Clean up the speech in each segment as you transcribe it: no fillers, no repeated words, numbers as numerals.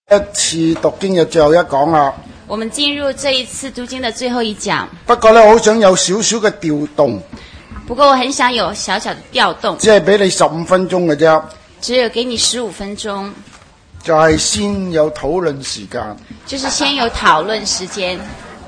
一次讀經嘅最後一講啦。 我們進入這一次讀經的最後一講。 不過咧，我好想有少少嘅調動。 不過我很想有小小的調動。 只係俾你15分鐘嘅啫。 只有給你15分鐘。 就係先有討論時間。 就是先有討論時間。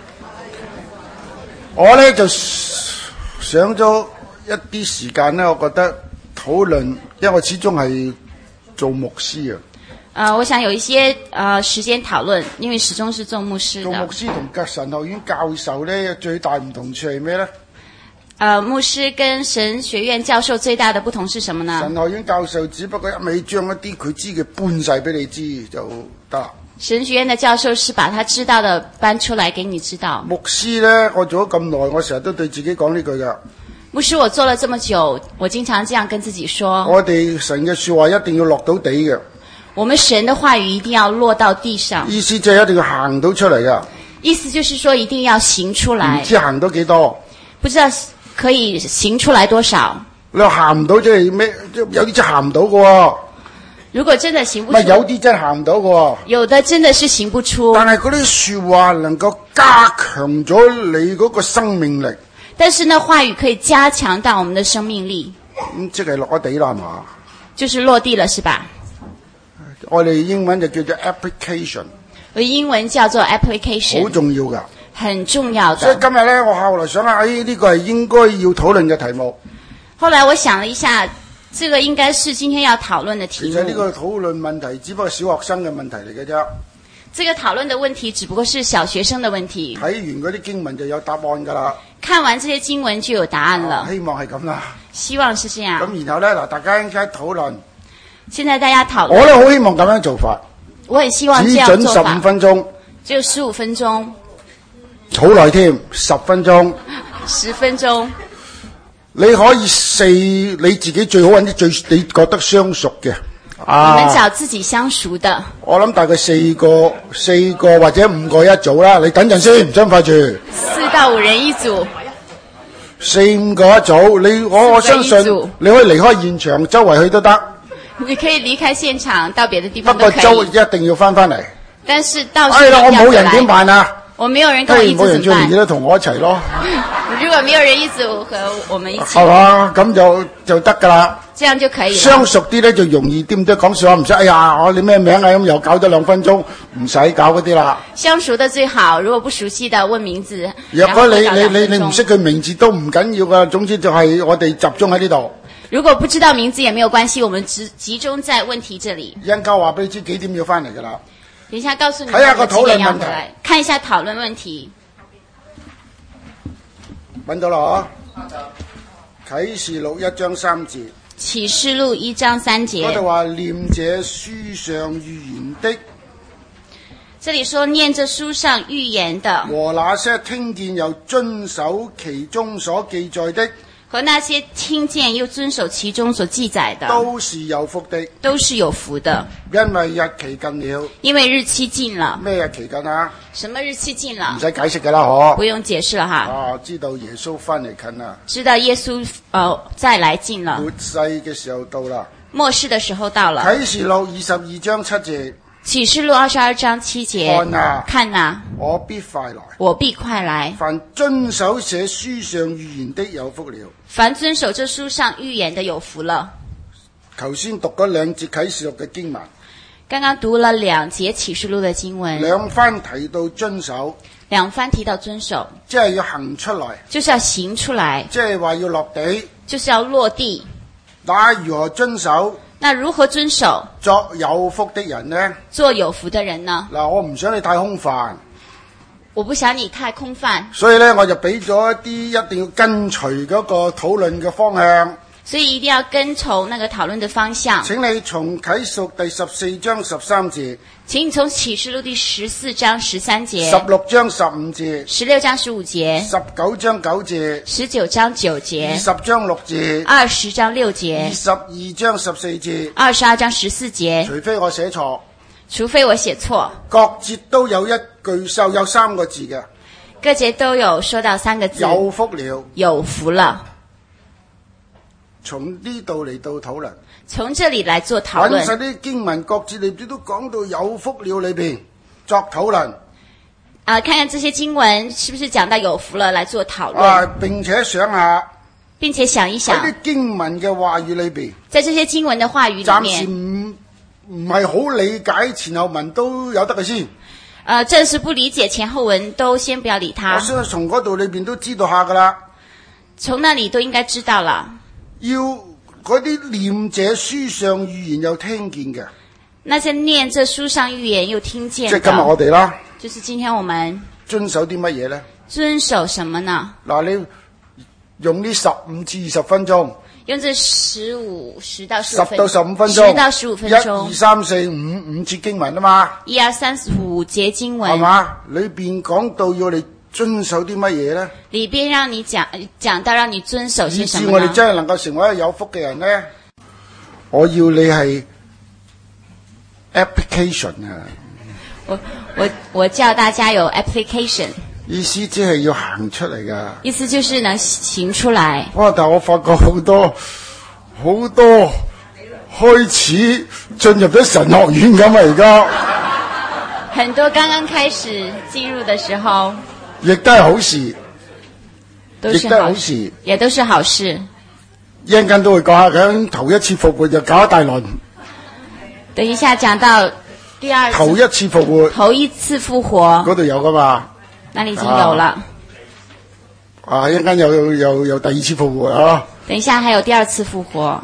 我咧就想咗一啲時間咧，我覺得討論，因為我始終係做牧師啊。 我想有一些時間討論，因為始終是做牧師的。 做牧師同神學院教授咧，最大唔同處係咩咧？ 牧師跟神學院教授最大的不同是什麼呢？ 神學院教授只不過一味將一啲佢知嘅搬晒俾你知就得啦。 神學院的教授是把他知道的搬出來給你知道。 牧師咧，我做咗咁耐，我成日都對自己講呢句噶。 牧師，我做了這麼久，我經常這樣跟自己說。 我哋神嘅說話一定要落到地嘅。 我們神的話語一定要落到地上。 意思就係一定要行到出嚟噶。 意思就是說一定要行出來。 唔知行到幾多？ 不知道可以行出來多少？ 你話行唔到即係咩？有啲真行唔到嘅。如果真的行不出， 有啲真行唔到嘅。 有的真的是行不出。 但係嗰啲說話能夠加強咗你嗰個生命力。 但是呢，話語可以加強到我們的生命力。 即係落咗地啦嘛。 就是落地了，是吧？ 我哋英文就叫做 application。 我英文叫做 application。 好重要噶。 很重要的。 所以今日咧，我後來想下，呢個係應該要討論嘅題目。 後來我想了一下，這個應該是今天要討論的題目。 其實呢個討論問題只不過係小學生嘅問題嚟嘅啫。 這個討論的問題只不過是小學生的問題。 睇完嗰啲經文就有答案噶啦。 看完這些經文就有答案了。 希望係咁啦。 希望是這樣。 咁然後咧，嗱，大家應該討論。 現在大家討論。 我咧好希望咁樣做法。 我很希望這樣做法。 只准15分鐘。 只有15分鐘。 好耐添，10分鐘。 10分鐘。 你可以4你自己最好揾啲你覺得相熟嘅。 你們找自己相熟的。我諗大概4個或者5個一組啦。你等陣先，唔使快住。4 到5人一組。 4、5個一組，我相信你可以離開現場，周圍去都得。 你可以離開現場，到別的地方都可以。 不過一定要翻嚟。 但是到時我冇人點辦啊？ 我沒有人跟我一組怎麼辦？ 冇人做年紀都同我一齊咯。 如果沒有人一組和我們一起， 係嘛？咁就得噶啦。 這樣就可以了。 相熟啲咧就容易啲，唔得講笑話，唔使哎呀，你咩名啊？咁又搞咗2分鐘，唔使搞嗰啲啦。 相熟的最好，如果不熟悉的問名字。 若果你唔識佢名字都唔緊要噶，總之就係我哋集中喺呢度。 如果不知道名字也沒有關係，我們集中在問題這裡。 一陣間話俾你知幾點要翻嚟噶啦。 等一下告訴你。 睇下個討論問題。 看一下討論問題。 揾到啦嗬。啟示錄1章3節。 啟示錄1章3節。 嗰度話念這書上預言的。 這裡說念這書上預言的。 和那些聽見又遵守其中所記載的。 和那些聽見又遵守其中所記載的。 都是有福的。 都是有福的。 因為日期近了。 因為日期近了。 咩日期近啊？ 什麼日期近了？ 唔使解釋㗎啦，嗬。 不用解釋了哈。 知道耶穌翻嚟近啦。 知道耶穌再來近了。 末世嘅時候到啦。 末世的時候到了。 啟示錄22章7節。 啟示錄22章7節。看啊！ 我必快來。 我必快來。 凡遵守這書上預言的有福了。 凡遵守這書上預言的有福了。 頭先讀嗰2節啟示錄嘅經文。 剛剛讀了2節啟示錄的經文。 兩番提到遵守。 兩番提到遵守。 即係要行出來。 就是要行出來。 即係話要落地。 就是要落地。 那如何遵守？ 那如何遵守？ 作有福的人呢？ 做有福的人呢？ 嗱，我唔想你太空泛。 我不想你太空泛。 所以咧，我就俾咗一啲一定要跟隨嗰個討論嘅方向。 所以一定要跟從那個討論的方向。 請你從啟示錄第14章13節。 請你從啟示錄第14章13節。 16章15節。 16章15節。 19章9節。 19章9節。 20章6節。 20章6節。 22章14節。 22章14節。 除非我寫錯。 除非我寫錯。 各節都有一句有3個字嘅。 各節都有說到3個字。 有福了。 有福了。 從呢度嚟到討論。 從這裡來做討論。 揾晒啲經文各節裏邊都講到有福了裏邊作討論。 看看這些經文是不是講到有福了來做討論。 並且想下， 並且想一想， 喺啲經文嘅話語裏邊， 在這些經文的話語裡面， 暫時唔係好理解前後文都有得嘅先。 暫時不理解前後文都先不要理他。 我相信從嗰度裏邊都知道下噶啦。 從那裡都應該知道了。 要嗰啲念這書上預言又聽見嘅， 那些念這書上預言又聽見的， 即係今日我哋啦。 就是今天我們遵守啲乜嘢咧？ 遵守什麼呢？ 嗱，你用呢15至20分鐘， 用這10到15 到15分鐘 ，10到15分鐘 ，1、2、3、4、5，5節經文啊嘛。 1、2、3、5節經文， 係嘛？裏邊講到要你遵守啲乜嘢咧？ 裏邊讓你講到讓你遵守些什麼呢？ 以致我哋真係能夠成為一個有福嘅人咧。我要你係 application 啊！ 我叫大家有 application， 意思即係要行出嚟噶。 意思就是能行出來。 哇！但係我發覺好多開始進入咗神學院咁啊！而家很多剛剛開始進入的時候， 亦都係好事， 都是好事，也都是好事。 一陣間都會講下佢頭一次復活就搞一大輪。 等一下講到第二次頭一次復活， 頭一次復活嗰度有噶嘛？ 那裡已經有了。 一陣間有第二次復活啊！ 等一下還有第二次復活，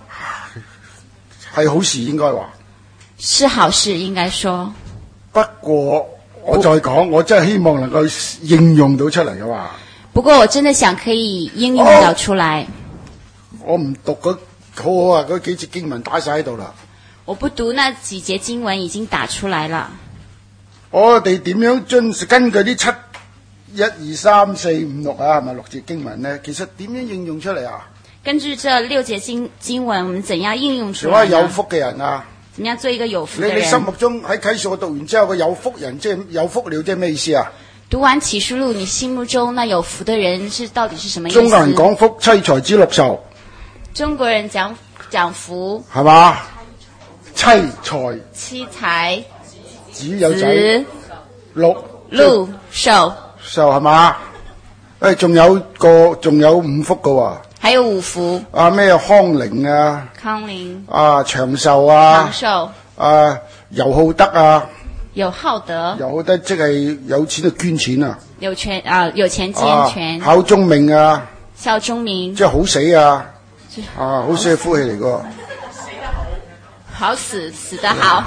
係好事應該話。 是好事應該說。 不過我再講，我真係希望能夠應用到出嚟嘅話。 不過我真的想可以應用到出來。 我唔讀好啊，嗰幾節經文打晒喺度啦。 我不讀那幾節經文已經打出來了。 我哋點樣根據啲7、1、2、3、4、5、6啊，係咪6節經文咧？其實點樣應用出嚟啊？ 根據這6節經文，我們怎樣應用出來？ 做一個有福嘅人啊！ 怎樣做一個有福嘅人？ 你心目中喺啟示錄讀完之後個有福人，即係有福了，即係咩意思啊？ 讀完啟示錄，你心目中那有福的人到底是什麼意思？ 中國人講福，妻財子六壽。 中國人講福， 係嘛？妻財子有仔，六祿壽係嘛？仲有5福噶喎。 還有5福。 咩康寧啊？ 康寧。 長壽啊？ 長壽。 尤浩德啊？ 尤浩德。尤浩德即係有錢就捐錢啊？有錢捐錢。 考中命啊？ 效忠明。 即係好死啊？好死係福氣嚟噶。 好死得好。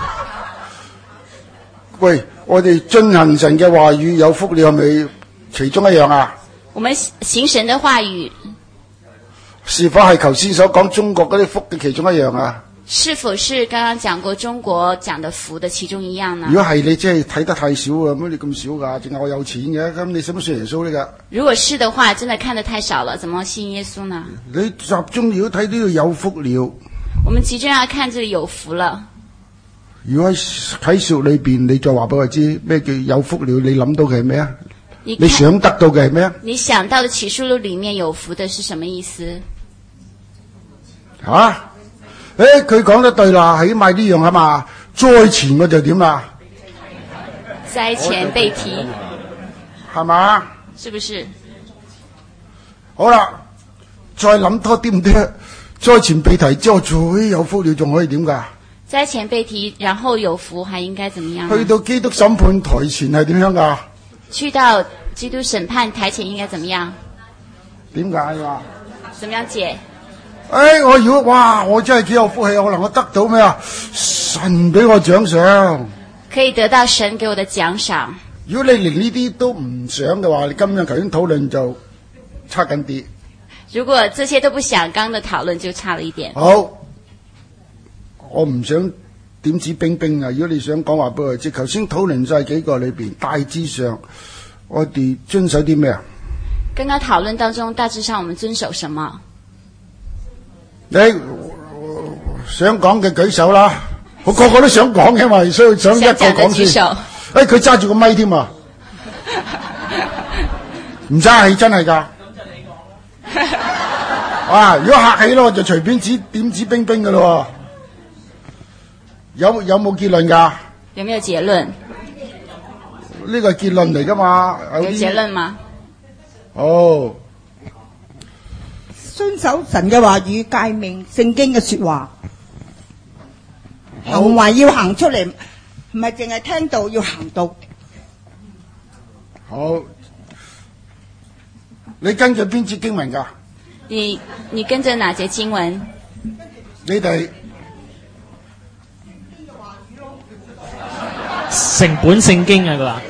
喂，我哋遵行神嘅話語有福了，係咪其中一樣啊？ 我們行神的話語， 是否係頭先所講中國嗰啲福嘅其中一樣啊？ 是否是剛剛講過中國講的福的其中一樣呢？ 如果係你真係睇得太少啊，乜你咁少噶？淨係我有錢嘅，咁你使唔使信耶穌呢？噶？如果是的話，真的看得太少了，怎麼信耶穌呢？ 你集中如果睇呢度有福了， 我們集中要看這裡有福了。 如果喺啟示裏邊，你再話俾我知咩叫有福了？你諗到嘅係咩啊？你想得到嘅係咩啊？你想到的啟示錄裡面有福的是什麼意思？ 佢講得對啦，起碼呢樣係嘛？災前我就點啦？ 災前被提， 係嘛？ 是不是？ 好啦，再諗多啲唔得？災前被提之後，最有福了，仲可以點㗎？ 災前被提，然後有福，還應該怎麼樣？ 去到基督審判台前係點樣㗎？ 去到基督審判台前應該怎麼樣？ 點解啊？ 怎麼樣解？ 我如果我真係幾有福氣，我能夠得到咩啊？神俾我獎賞， 可以得到神給我的獎賞。 如果你連呢啲都唔想嘅話，你今日頭先討論就差緊啲。 如果這些都不想，剛的討論就差了一點。 好，我唔想點指兵兵啊！如果你想講話俾我知，頭先討論晒幾個裏邊，大致上我哋遵守啲咩啊？ 剛剛討論當中，大致上我們遵守什麼？ 你想講嘅舉手啦，我個個都想講嘅嘛，所以想一個講先。佢揸住個咪添啊，唔揸係真係噶。 啊！如果客氣咯，就隨便點指兵兵嘅咯。有冇結論㗎？ 有沒有結論？ 呢個係結論嚟㗎嘛？ 有結論嗎？ 哦， 遵守神嘅話語、誡命、聖經嘅說話，行為要行出嚟，唔係淨係聽到，要行到。 好，你跟住邊節經文㗎？ 你跟着哪節經文？ 你哋成本聖經啊，佢話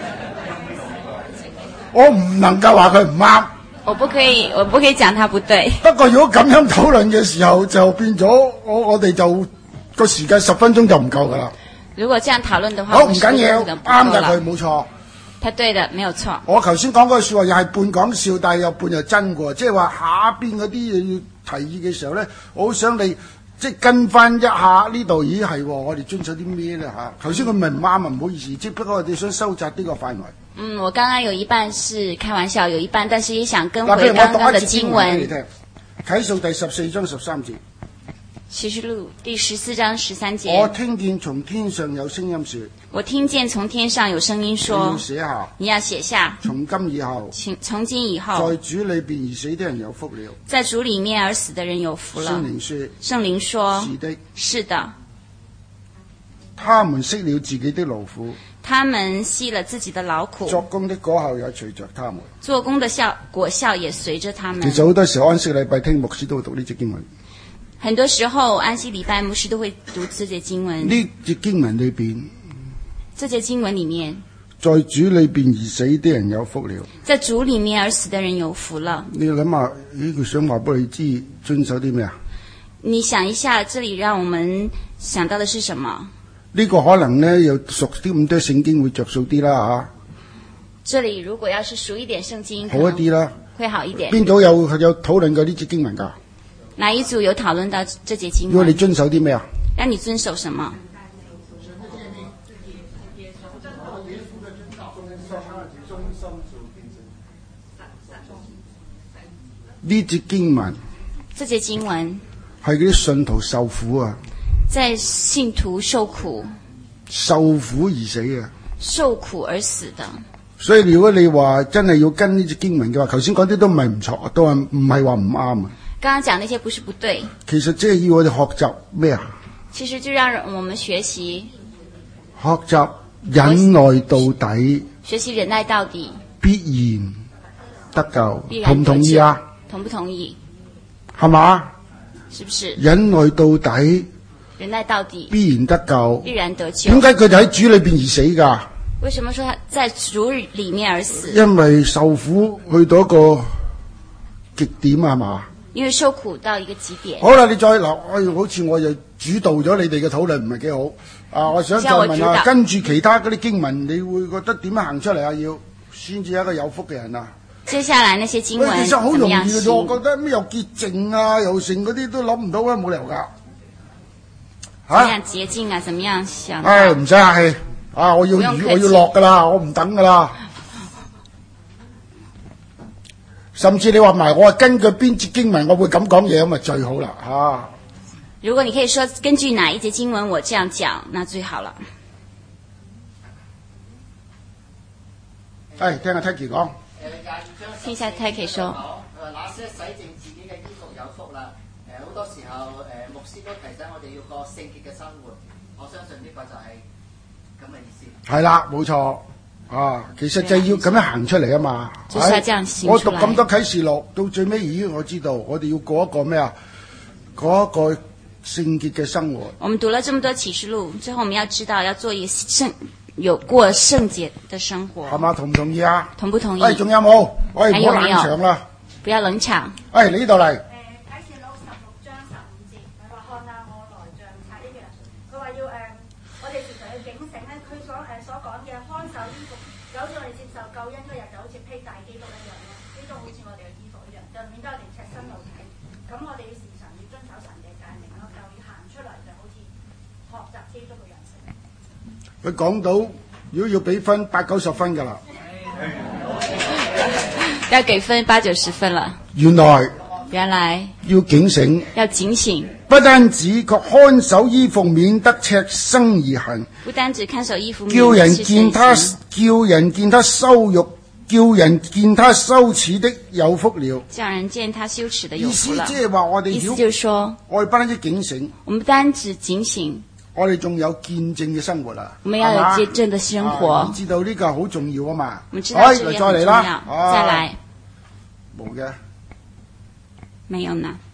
我唔能夠話佢唔啱。 我不可以講他不對。 不過如果咁樣討論嘅時候，就變咗我哋就個時間10分鐘就唔夠㗎啦。 如果這樣討論的話， 好，唔緊要，啱㗎，佢冇錯。 他對的，沒有錯。 我頭先講嗰句説話又係半講笑，但係又半又真嘅，即係話下邊嗰啲嘢要提議嘅時候咧，我好想你即係跟翻一下呢度。咦係，我哋遵守啲咩咧嚇？頭先佢咪唔啱啊，唔好意思，只不過我哋想收窄呢個範圍。 我剛剛有一半是開玩笑，有一半，但是也想跟回剛剛的經文。 啟示第14章13節。 啟示錄第14章13節。 我聽見從天上有聲音說。 我聽見從天上有聲音說。你要寫下。從今以後。從今以後。 在主裏邊而死的人有福了。 在主裏面而死的人有福了。聖靈說。是的。是的。 他們息了自己的勞苦。 他們息了自己的勞苦。 作工的果效也隨着他們。 做工的果效也隨着他們。 其實好多時候安息禮拜聽牧師都會讀呢節經文。 很多時候安息禮拜牧師都會讀這節經文。 呢節經文裏邊， 這節經文裡面， 在主裏邊而死的人有福了。 在主裡面而死的人有福了。 你諗下，佢想話俾你知遵守啲咩啊？ 你想一下，這裡讓我們想到的是什麼？ 呢個可能呢，又熟啲咁多聖經會着數啲啦嚇。 這裡如果要是熟一點聖經， 好一啲啦， 會好一點。 邊度有討論過呢節經文㗎？ 哪一組有討論到這節經文？ 如果你遵守啲咩啊？ 讓你遵守什麼？ 呢節經文， 這節經文係嗰啲信徒受苦啊！ 在信徒受苦而死啊！ 受苦而死的。 所以如果你話真係要跟呢節經文嘅話，頭先講啲都唔係唔錯，都係唔係話唔啱啊！ 剛剛講那些不是不對， 其實即係要我哋學習咩啊？ 其實就讓我們學習忍耐到底， 學習忍耐到底， 必然得救。同唔同意啊？ 同不同意？ 係嘛？ 是不是？ 忍耐到底， 忍耐到底， 必然得救。 必然得救。 點解佢哋喺主裏邊而死㗎？ 為什麼說他在主裏面而死？ 因為受苦去到一個極點啊，係嘛？ 因為受苦到一個極點。 好啦，你再嗱，好似我又主導咗你哋嘅討論，唔係幾好啊！我想再問下，跟住其他嗰啲經文，你會覺得點樣行出嚟啊？要先至係一個有福嘅人啊！接下來那些經文， 其實好容易嘅啫，我覺得咩又潔淨啊，又成嗰啲都諗唔到啊，冇理由㗎。 怎麼樣潔淨啊？怎麼樣想？ 唉，唔使客氣啊！我要落㗎啦，我唔等㗎啦。甚至你話埋我係根據邊節經文，我會咁講嘢咁咪最好啦嚇。 如果你可以說根據哪一節經文我這樣講，那最好了。 聽下 Taki 講。 聽下 Taki 說。 那些洗淨自己嘅衣服有福啦。好多時候牧師都提醒我哋要過聖潔嘅生活。我相信呢個就係咁嘅意思。係啦， 冇錯。啊，其實就係要咁樣行出嚟啊嘛！ 我讀咁多啟示錄，到最尾咦，我知道我哋要過一個咩啊？過一個聖潔嘅生活。 我們讀了這麼多啟示錄，最後我們要知道要做一個過聖潔的生活。 係嘛？同唔同意啊？ 同不同意？ 仲有冇？唔好冷場啦！ 不要冷場。 你呢度嚟。 啟示錄16章15節，佢話看下我來像賊一樣。佢話要我哋時常要警醒咧，佢所講嘅看守衣服，就好似我哋接受救恩嗰日，就好似披戴基督一樣咯。基督好似我哋嘅衣服一樣，就免得我哋赤身露體。咁我哋要時常要遵守神嘅誡命咯，就要行出嚟就好似學習基督嘅樣式。 佢講到，如果要俾分80-90分㗎啦， 要給分80-90分了。 原來原來要警醒， 要警醒， 不單止確看守衣服，免得赤身而行。 不單止看守衣服， 叫人見他羞辱，叫人見他羞恥的有福了。 叫人見他羞恥的有福了。 意思即係話我哋， 意思就是說， 我哋不單止警醒， 我們不單止警醒， 我哋仲有見證嘅生活啊！ 我們要有見證的生活。 知道呢個好重要啊嘛！ 我們知道這個很重要。再來， 冇嘅， 沒有呢。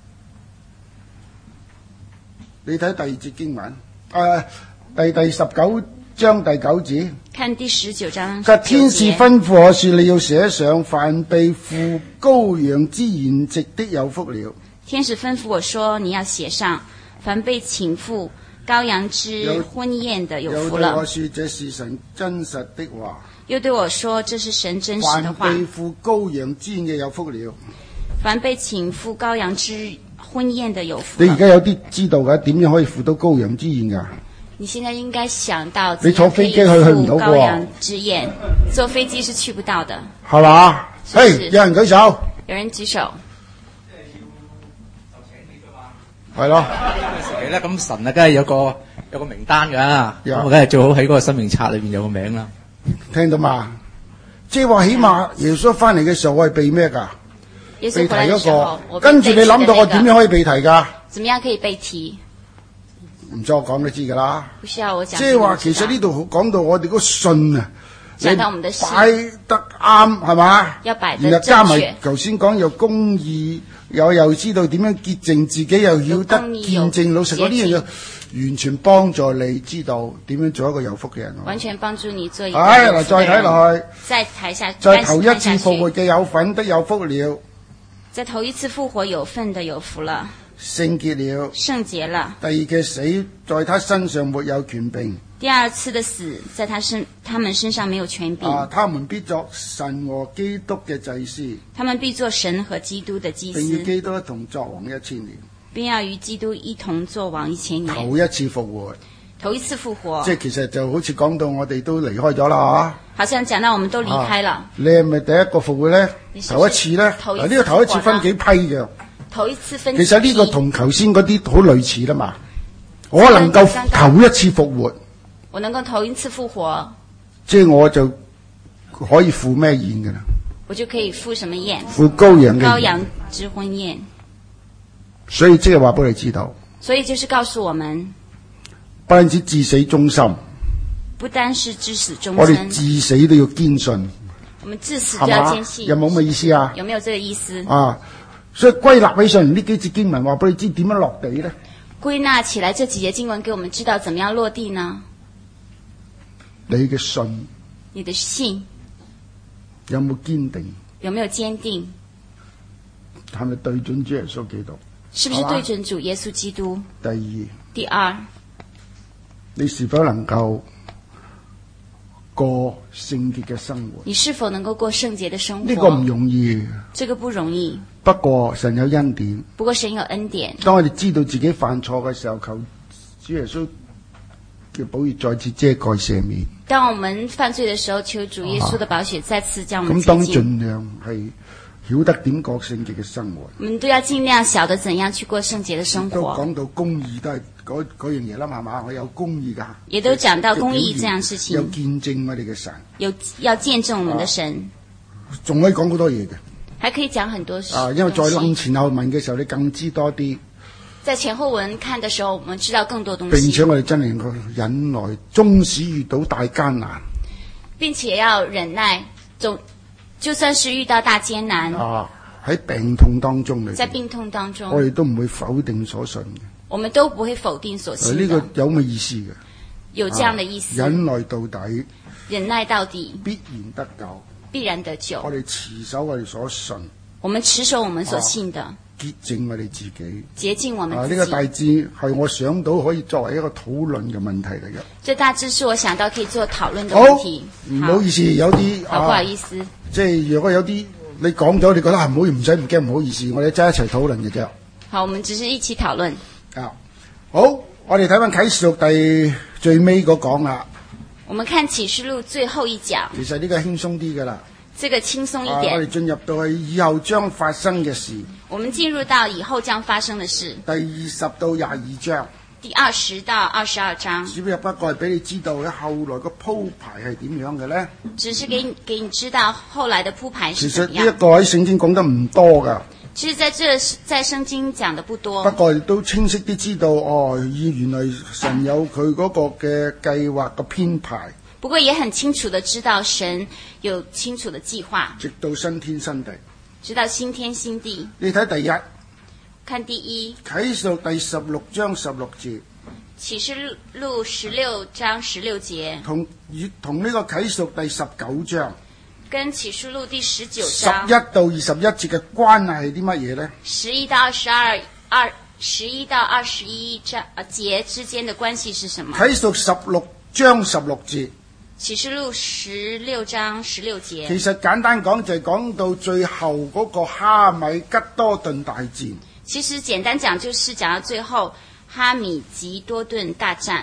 你睇第二節經文，第19章第9節。 看第19章。 天使吩咐我說，你要寫上，凡被付羔羊之筵席的有福了。 天使吩咐我說，你要寫上，凡被請赴羔羊之婚宴的有福了。 又對我說，這是神真實的話。 又對我說，這是神真實的話。 凡被付羔羊之宴嘅有福了。 凡被請赴羔羊之婚宴的有福了。 你而家有啲知道嘅，點樣可以赴到羔羊之宴㗎？ 你現在應該想到， 你坐飛機去唔到嘅喎。 羔羊之宴，坐飛機是去不到的， 係嘛？嘿，有人舉手。 有人舉手。 係咯。 呢個時期咧，咁神啊，梗係有個名單㗎，咁我梗係最好喺嗰個生命冊裏邊有個名啦。 聽到嘛？即係話，起碼耶穌翻嚟嘅時候，我係被咩㗎？ 被提嗰個。 跟住你諗到我點樣可以被提㗎？ 怎麼樣可以被提？ 唔使我講都知㗎啦。 不需要我講。 即係話，其實呢度講到我哋個信啊， 講到我們的信擺得啱係嘛？ 要擺得正確。 然後加埋頭先講有公義，又知道點樣潔淨自己，又要得見證老實講呢樣嘢，完全幫助你知道點樣做一個有福嘅人。 完全幫助你做一個有福嘅人。 嗱，再睇落去。 再睇下。 在頭一次復活嘅有份的有福了。 在頭一次復活有份的有福了。 聖潔了， 聖潔了。 第二嘅死在他身上沒有權柄。 第二次的死在他們身上沒有權柄。 他們必作神和基督嘅祭司。 他們必作神和基督的祭司。 並與基督一同作王1000年。 並要與基督一同作王1000年。 頭一次復活。 頭一次復活。 即係其實就好似講到我哋都離開咗啦好像講到我們都離開了。 你係咪第一個復活咧？頭一次咧？呢個頭一次分幾批嘅。 頭一次分。 其實呢個同頭先嗰啲好類似啦嘛。我能夠頭一次復活。 我能夠頭一次復活。 即係我就可以赴咩宴㗎啦？ 我就可以赴什麼宴？ 赴羔羊之婚宴。 所以即係話俾你知道。 所以就是告訴我們， 不單止至死忠心。 不單是至死忠心。 我哋至死都要堅信。 我們至死都要堅信。 有冇咁嘅意思啊？ 有沒有這個意思？ 所以歸納起上嚟呢幾節經文話俾你知點樣落地咧？ 歸納起來，這幾節經文給我們知道怎麼樣落地呢？ 你嘅信， 你的信有冇堅定？ 有沒有堅定？ 係咪對準主耶穌基督？ 是不是對準主耶穌基督？ 第二，你是否能夠過聖潔嘅生活？ 你是否能夠過聖潔的生活？ 呢個唔容易。 這個不容易。 不過神有恩典。 不過神有恩典。 當我哋知道自己犯錯嘅時候，求主耶穌嘅寶血再次遮蓋赦免。 當我們犯罪的時候，求主耶穌的寶血再次將我們潔淨。 咁當盡量係曉得點過聖潔嘅生活。 我們都要盡量曉得怎樣去過聖潔的生活。 都講到公義都係嗰樣嘢啦，係嘛？我有公義㗎。 也都講到公義這樣事情。 有見證我哋嘅神。 要見證我們的神。 仲可以講好多嘢嘅。 還可以講很多事。 因為在諗前後文嘅時候，你更知多啲。 在前後文看的時候，我們知道更多東西。 並且我哋真係能夠忍耐，縱使遇到大艱難。 並且要忍耐，就算是遇到大艱難。 喺病痛當中在病痛當中， 我哋都唔會否定所信嘅。 我們都不會否定所信。 呢個有咩意思嘅？ 有這樣的意思。 忍耐到底。 忍耐到底。 必然得救。 必然得救。 我哋持守我哋所信。 我們持守我們所信的。 潔淨我哋自己。 潔淨我們自己。 呢個大致係我想到可以作為一個討論嘅問題嚟嘅。 這大致是我想到可以做討論的問題。 唔好意思，有啲不好意思。 即係如果有啲你講咗，你覺得唔好唔使唔驚，唔好意思，我哋真係一齊討論嘅啫。 好，我們只是一起討論。 好，我哋睇翻啟示錄第最尾嗰講啦。 我們看啟示錄最後一講。 其實呢個輕鬆啲噶啦。 這個輕鬆一我點。 哋進入到去以後將發生嘅事， 我們進入到以後將發生的事， 第20到22章。 第20到22章， 只不過係俾你知道咧，後來個鋪排係點樣嘅咧？ 只是給你知道後來的鋪排是其實怎麼樣。 呢一個喺聖經講得唔多噶， 其實在聖經講的不多， 不過亦都清晰啲知道原來神有佢嗰個嘅計劃嘅編排。 不過也很清楚的知道神有清楚的計劃， 直到新天新地， 直到新天新地。 你睇第一， 看第一， 啟示錄第16章16節， 啟示錄16章16節， 同呢個啟示錄第19章， 跟啟示錄第19章 11到21節嘅關係係啲乜嘢呢 ？11到21節之間的關係是什麼？ 啟示錄16章16節。 啟示錄16章16節， 其實簡單講就係講到最後嗰個哈米吉多頓大戰。 其實簡單講就是講到最後哈米吉多頓大戰。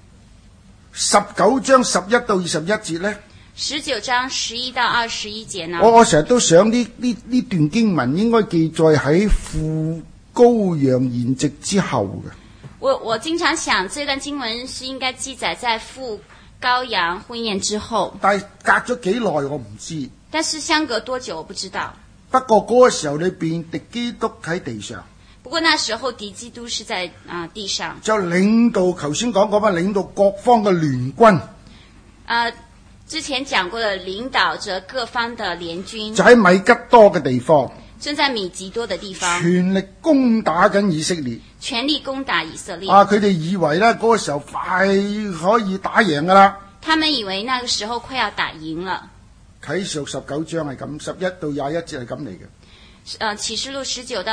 19章11到21節呢 ？19章11到21節呢？ 我成日都想呢段經文應該記載喺赴羔羊筵席之後嘅。 我經常想這段經文是應該記載在赴羔羊婚宴之後， 但係隔咗幾耐我唔知。 但是相隔多久我不知道。 不過嗰個時候裏邊敵基督喺地上。 不過那時候敵基督是在地上。 就領導頭先講過嘛，領導各方嘅聯軍。 之前講過的領導着各方的聯軍。 就喺米吉多嘅地方。 正在米吉多的地方， 全力攻打緊以色列。 全力攻打以色列。 佢哋以為咧嗰個時候快可以打贏噶啦。 他們以為那個時候快要打贏了。 啟示錄19章係咁，11到21節係咁嚟嘅。 啟示錄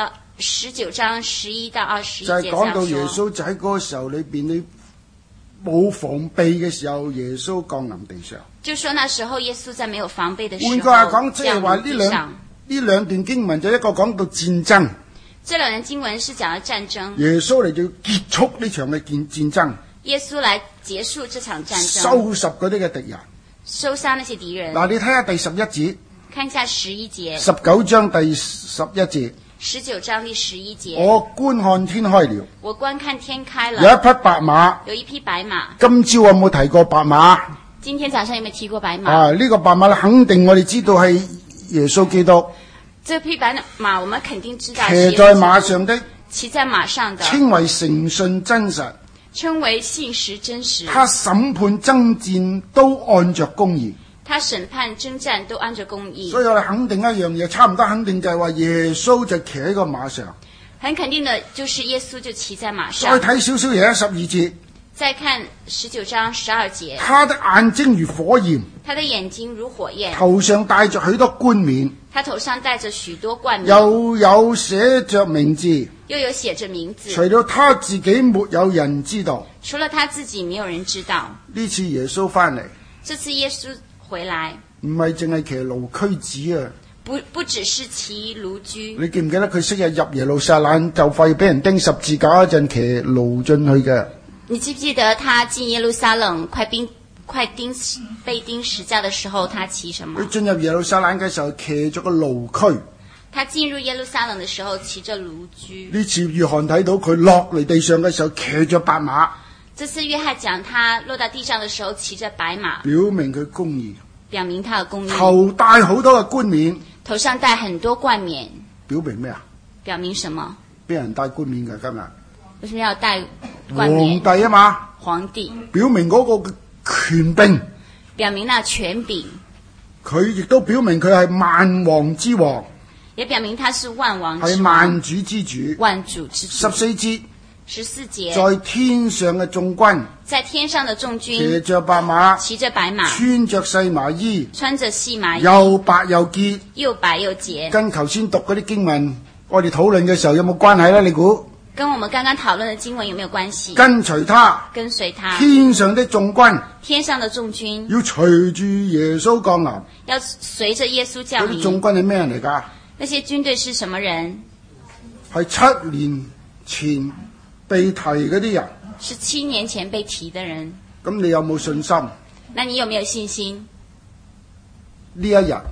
19章11到21節就係講到耶穌就喺嗰個時候裏邊，你冇防備嘅時候，耶穌降臨地上。 就說那時候耶穌在沒有防備的時候， 換句話講，即係話呢兩段經文就一個講到戰爭。 這兩段經文是講到戰爭。 耶穌嚟就要結束呢場嘅戰爭。 耶穌來結束這場戰爭， 收拾嗰啲嘅敵人， 收殺那些敵人。 嗱，你睇下第11節， 看一下11節 ，19章第11節 ，19章第11節。 我觀看天開了， 我觀看天開了， 有一匹白馬， 有一匹白馬。 今朝有冇提過白馬？ 今天早上有沒有提過白馬？ 呢個白馬肯定我哋知道係耶穌基督。 這匹白馬我們肯定知道， 騎在馬上的， 騎在馬上的， 稱為誠信真實， 稱為信實真實。 他審判爭戰都按着公義， 他審判征戰都按着公義。 所以我哋肯定一樣嘢，差唔多肯定就係話耶穌就騎喺個馬上。 很肯定的就是耶穌就騎在馬上。 再睇少少嘢，12節。 再看19章12節。 他的眼睛如火焰， 他的眼睛如火焰， 頭上戴着許多冠冕， 他頭上戴着許多冠冕， 又有寫着名字， 又有寫着名字。 除了他自己沒有人知道， 除了他自己沒有人知道。 呢次耶穌翻嚟， 這次耶穌回來， 唔係淨係騎驢駒子啊！ 不只是騎驢駒。 你記唔記得佢昔日入耶路撒冷就快俾人釘十字架嗰陣騎驢進去嘅？ 你記不記得他進耶路撒冷快被釘十架的時候，他騎什麼？ 佢進入耶路撒冷嘅時候騎咗個驢駒。 他進入耶路撒冷的時候騎着驢駒。 呢次約翰睇到佢落嚟地上嘅時候騎着白馬。 這次約翰講他落到地上的時候騎着白馬， 表明佢公義， 表明他的公義。 頭戴好多嘅冠冕， 頭上戴很多冠冕， 表明咩啊？ 表明什麼？ 俾人戴冠冕㗎今日。 為什麼要戴冠冕？ 皇帝啊嘛， 皇帝表明嗰個權柄， 表明那權柄。 佢亦都表明佢係萬王之王， 也表明他是萬王之王， 係萬主之主。 萬主之主。 14節，在天上嘅眾軍， 在天上的眾軍， 騎着白馬， 騎着白馬， 穿着細麻衣， 穿着細麻衣， 又白又潔， 又白又潔。 跟頭先讀嗰啲經文，我哋討論嘅時候有冇關係呢？你估？ 跟我們剛剛討論的經文有沒有關係？ 跟隨他， 跟隨他， 天上的眾軍， 天上的眾軍要隨住耶穌降臨， 要隨着耶穌降臨。 嗰啲眾軍係咩人嚟㗎？ 那些軍隊是什麼人？ 係7年前被提嗰啲人。 是7年前被提的人。 咁你有冇信心？ 那你有沒有信心？ 呢一日，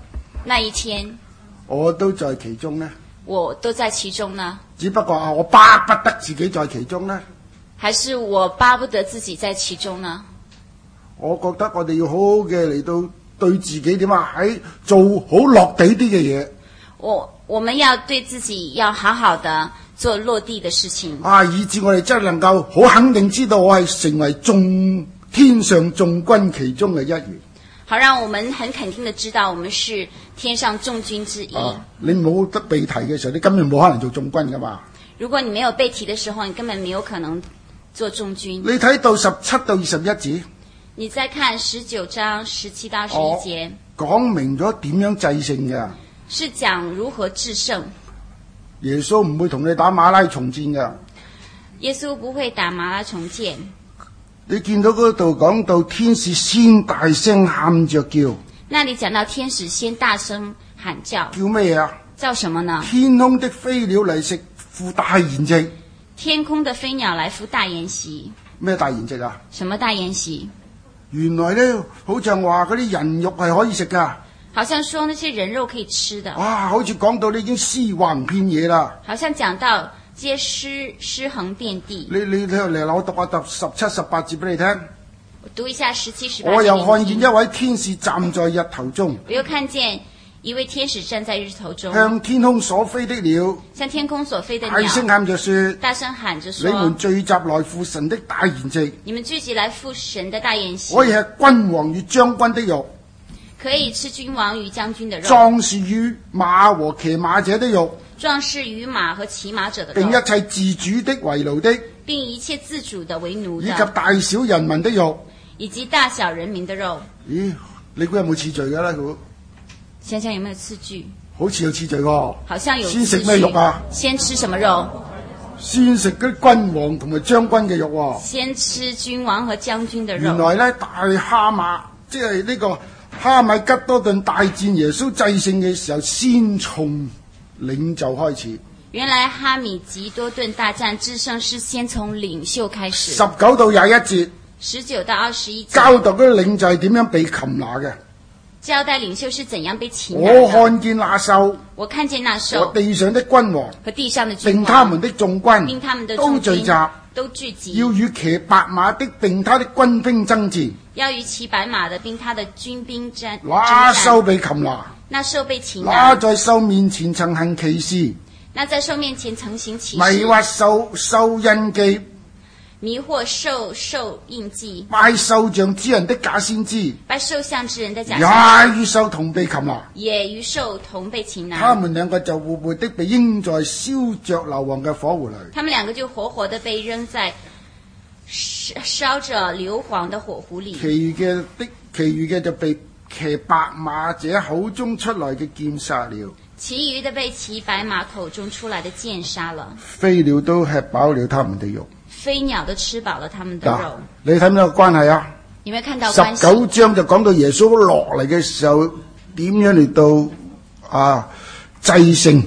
那一天， 我都在其中呢？ 我都在其中呢？ 只不過我巴不得自己在其中呢？ 還是我巴不得自己在其中呢？ 我覺得我哋要好好嘅嚟到對自己點啊，喺做好落地啲嘅嘢。 我們要對自己要好好的做落地的事情啊，以致我哋真係能夠好肯定知道我係成為天上眾軍其中嘅一員。 好讓我們很肯定的知道我們是天上眾軍之一。 你冇得被提嘅時候，你根本冇可能做眾軍噶嘛。 如果你沒有被提的時候，你根本沒有可能做眾軍。 你睇到17到21節， 你再看19章17到21節， 講明咗點樣制勝嘅。 是講如何制勝。 耶穌唔會同你打馬拉松戰嘅。 耶穌不會打馬拉松戰。 你見到嗰度講到天使先大聲喊着叫。 那裡講到天使先大聲喊叫。 叫咩啊？ 叫什麼呢？ 天空的飛鳥嚟食赴大筵席。 天空的飛鳥來赴大筵席。 咩大筵席啊？ 什麼大筵席？ 原來呢，好像話嗰啲人肉係可以食噶。 好像說那些人肉可以吃的。 哇，好似講到你已經屍橫遍野啦。 好像講到這些屍橫遍地。 你嚟，我讀下17、18節俾你聽。 我讀一下17、18節。 我又看見一位天使站在日頭中。 我又看見一位天使站在日頭中， 向天空所飛的鳥， 向天空所飛的鳥， 大聲喊着說， 大聲喊着說， 你們聚集來赴神的大筵席。 你們聚集來赴神的大筵席。 可以吃君王與將軍的肉。 可以吃君王與將軍的肉， 壯士與馬和騎馬者的肉， 壯士與馬和騎馬者的肉， 並一切自主的為奴的， 並一切自主的為奴的， 以及大小人民的肉， 以及大小人民的肉。 咦，你估有冇次序㗎啦？佢想想有沒有次序？ 好似有次序喎。 好像有次序。 先食咩肉啊？ 先吃什麼肉？ 先食嗰啲君王同埋將軍嘅肉喎。 先吃君王和將軍的肉。 原來咧，大哈馬即係呢個哈米吉多頓大戰耶穌制勝嘅時候，先從領袖開始。 原來哈米吉多頓大戰制勝是先從領袖開始。 19到21節。 19到21節。 交代嗰啲領袖係點樣被擒拿嘅。 交代領袖是怎樣被擒拿的。 我看見那獸， 我看見那獸和地上的君王和地上的君王， 並他們的眾軍並他們的都聚集，要與騎白馬的並他的軍兵爭戰。 要與騎白馬的並他的軍兵爭。 那獸被擒拿， 那獸被擒拿。 那在獸面前曾行奇事， 那在獸面前曾行奇事。 迷惑獸印記。 迷惑獸印記， 拜獸像之人的假先知， 拜獸像之人的假先知， 也與獸同被擒拿， 也與獸同被擒拿。 他們兩個就活活的被扔在燒着硫磺嘅火湖裏。 他們兩個就活活的被扔在燒着硫磺的火湖裏。 其餘嘅就被騎白馬者口中出來嘅劍殺了。 其餘的被騎白馬口中出來的劍殺了。 飛鳥都吃飽了他們的肉。 飛鳥都吃飽了他們的肉。 你睇唔睇到個關係啊？ 有沒有看到關係 ？19章就講到耶穌落嚟嘅時候點樣嚟到制勝。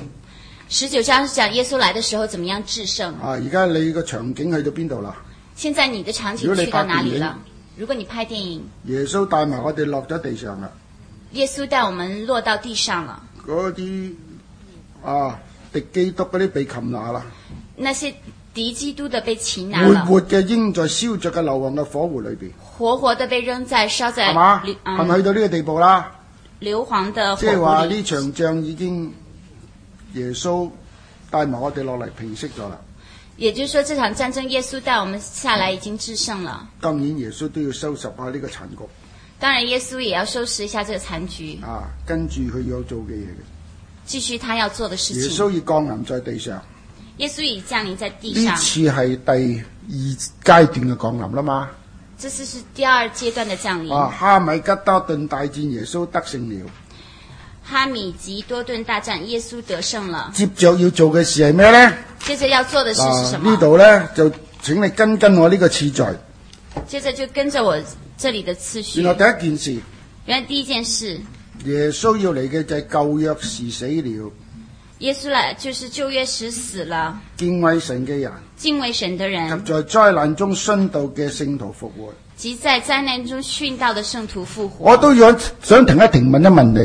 19章是講耶穌來的時候怎麼樣制勝。 而家你個場景去到邊度啦？ 現在你的場景去到哪裡了？如果你拍電影， 耶穌帶埋我哋落咗地上啦。 耶穌帶我們落到地上了。 嗰啲敵基督嗰啲被擒拿啦。 那些敵基督的被擒拿了， 活活嘅扔在燒着嘅硫磺嘅火湖裏邊， 活活的被扔在燒在， 係嘛？係咪去到呢個地步啦？ 硫磺的火湖裏， 即係話呢場仗已經耶穌帶埋我哋落嚟平息咗啦。 也就是說，這場戰爭耶穌帶我們下來已經制勝了。 當然耶穌都要收拾下呢個殘局。 當然耶穌也要收拾一下這個殘局。 跟住佢要做嘅嘢嘅。 繼續他要做的事情。 耶穌已降臨在地上。 耶穌已降臨在地上。 呢次係第2階段嘅降臨啦嘛。 這次是第2階段的降臨。 哈米吉多頓大戰耶穌得勝了。 哈米吉多頓大戰耶穌得勝了。 接着要做嘅事係咩呢？ 接着要做的事是什麼？ 呢度呢，就請你跟我呢個次序。 接着就跟着我這裡的次序。 原來第一件事。 原來第一件事。 耶穌要嚟嘅就係舊約時死了。 耶穌來就是舊約時死了。 敬畏神嘅人。 敬畏神的人。 及在災難中殉道嘅聖徒復活。 及在災難中殉道的聖徒復活。 我都想停一停問一問你。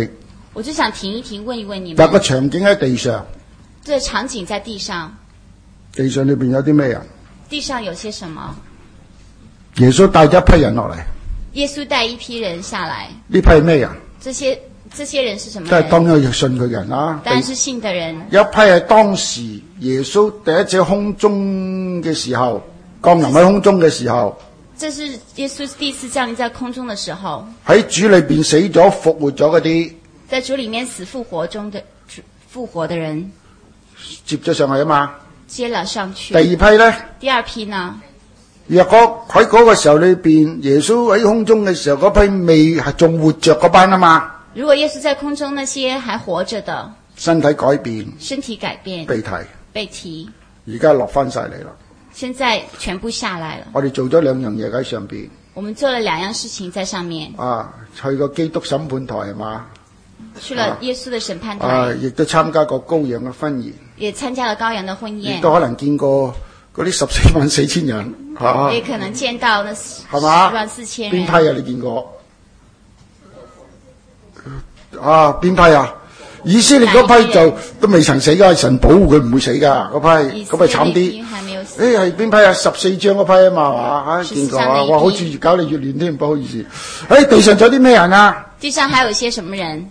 我就想停一停，問一問你但個們， 場景喺地上， 這個場景在地上， 地上裏邊有啲咩人？ 地上有些什麼？ 耶穌帶咗一批人落嚟， 耶穌帶一批人下來， 呢批係咩人？ 這些人是什麼都係當人？ 然信佢嘅人啦。 當然是信的人。 有一批係當時耶穌第一次空中嘅時候，降臨喺空中嘅時候， 這是耶穌第一次降臨在空中的時候， 喺主裏邊死咗復活咗嗰啲， 在主裡面死復活的人接咗上去啊嘛。 接了上去。 第二批呢？ 第二批呢？ 若果喺嗰個時候裏邊，耶穌喺空中嘅時候，嗰批未係仲活着嗰班啊嘛。 如果耶穌在空中，那些還活着的身體改變， 身體改變，被提， 而家落翻晒嚟啦。 現在全部下來了。 我哋做咗兩樣嘢喺上邊。 我們做了兩樣事情在上面。 去個基督審判台係嘛？ 去了耶穌的審判台。 亦都參加過羔羊嘅婚宴。 也參加了羔羊的婚宴。 亦都可能見過嗰啲14,400人。 也可能見到那10,400,000人。 邊批啊？你見過？邊批啊？以色列嗰批就都未曾死㗎，神保護佢唔會死㗎。嗰批慘啲。係邊批啊？14章嗰批啊嘛，見過啊？哇，好似越搞你越亂添，不好意思。地上仲有啲咩人啊？ 地上還有些什麼人？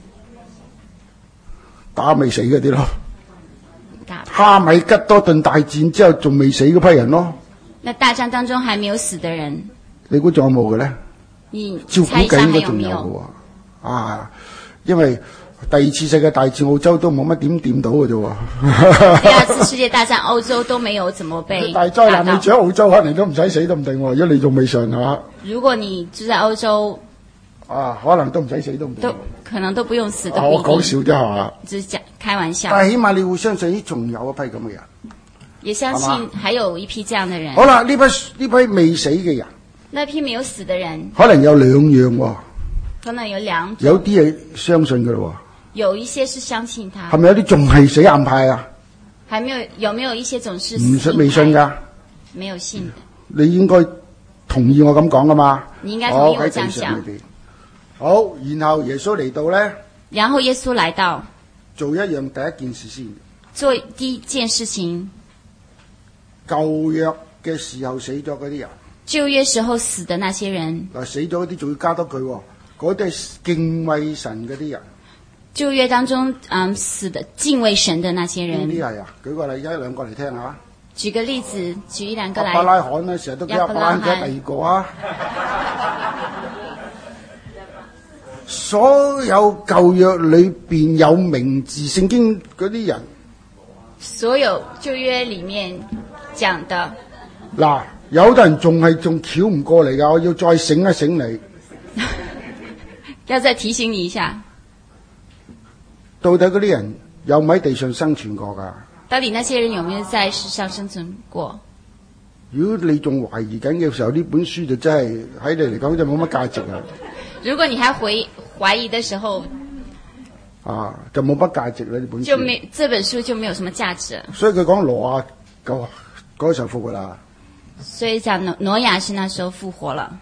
打未死嗰啲咯。哈米吉多頓大戰之後仲未死嗰批人咯。 那大戰當中還沒有死的人， 你估仲有冇嘅咧？照估計應該仲有嘅喎。因為第二次世界大戰澳洲都冇乜點掂到嘅啫喎。 第二次世界大戰歐洲都沒有怎麼被大災難，你住喺澳洲可能都唔使死都唔定喎，如果你仲未上嚇。 如果你住在歐洲， 可能都唔使死都唔定。 可能都不用死。 我講笑啫係只是開玩笑。 但係起碼你會相信，仲有一批咁嘅人。 也相信還有一批這樣的人。 好啦，呢批未死嘅人， 那批沒有死的人， 可能有兩樣喎。 可能有兩種。 有啲係相信嘅咯喎。 有一些是相信他。 係咪有啲仲係死硬派啊？ 還沒有，有沒有一些總是未信㗎？ 沒有信的。 你應該同意我咁講㗎嘛？ 你應該同意我這樣講。 好，然後耶穌嚟到咧。 然後耶穌來到。 做一樣第一件事先。 做第一件事情。 舊約嘅時候死咗嗰啲人， 舊約時候死的那些人， 死咗嗰啲仲要加多句，嗰啲係敬畏神嗰啲人。 舊約當中，死的敬畏神的那些人。 邊啲係啊？舉個例，一兩個嚟聽下。 舉個例子，舉一兩個來。 亞伯拉罕咧，成日都叫亞伯拉罕，第二個啊。所有舊約裏邊有名字聖經嗰啲人， 所有舊約裡面講的。 嗱，有啲人仲翹唔過嚟㗎，我要再醒一醒你。 要再提醒你一下， 到底嗰啲人有冇喺地上生存過㗎？ 到底那些人有沒有在世上生存過？ 如果你仲懷疑緊嘅時候，呢本書就真係喺你嚟講就冇乜價值啊！ 如果你還懷疑的時候， 就冇乜價值啦！呢本書這本書就沒有什麼價值。 所以佢講挪亞嗰時候復活啦。 所以講挪亞是那時候復活了。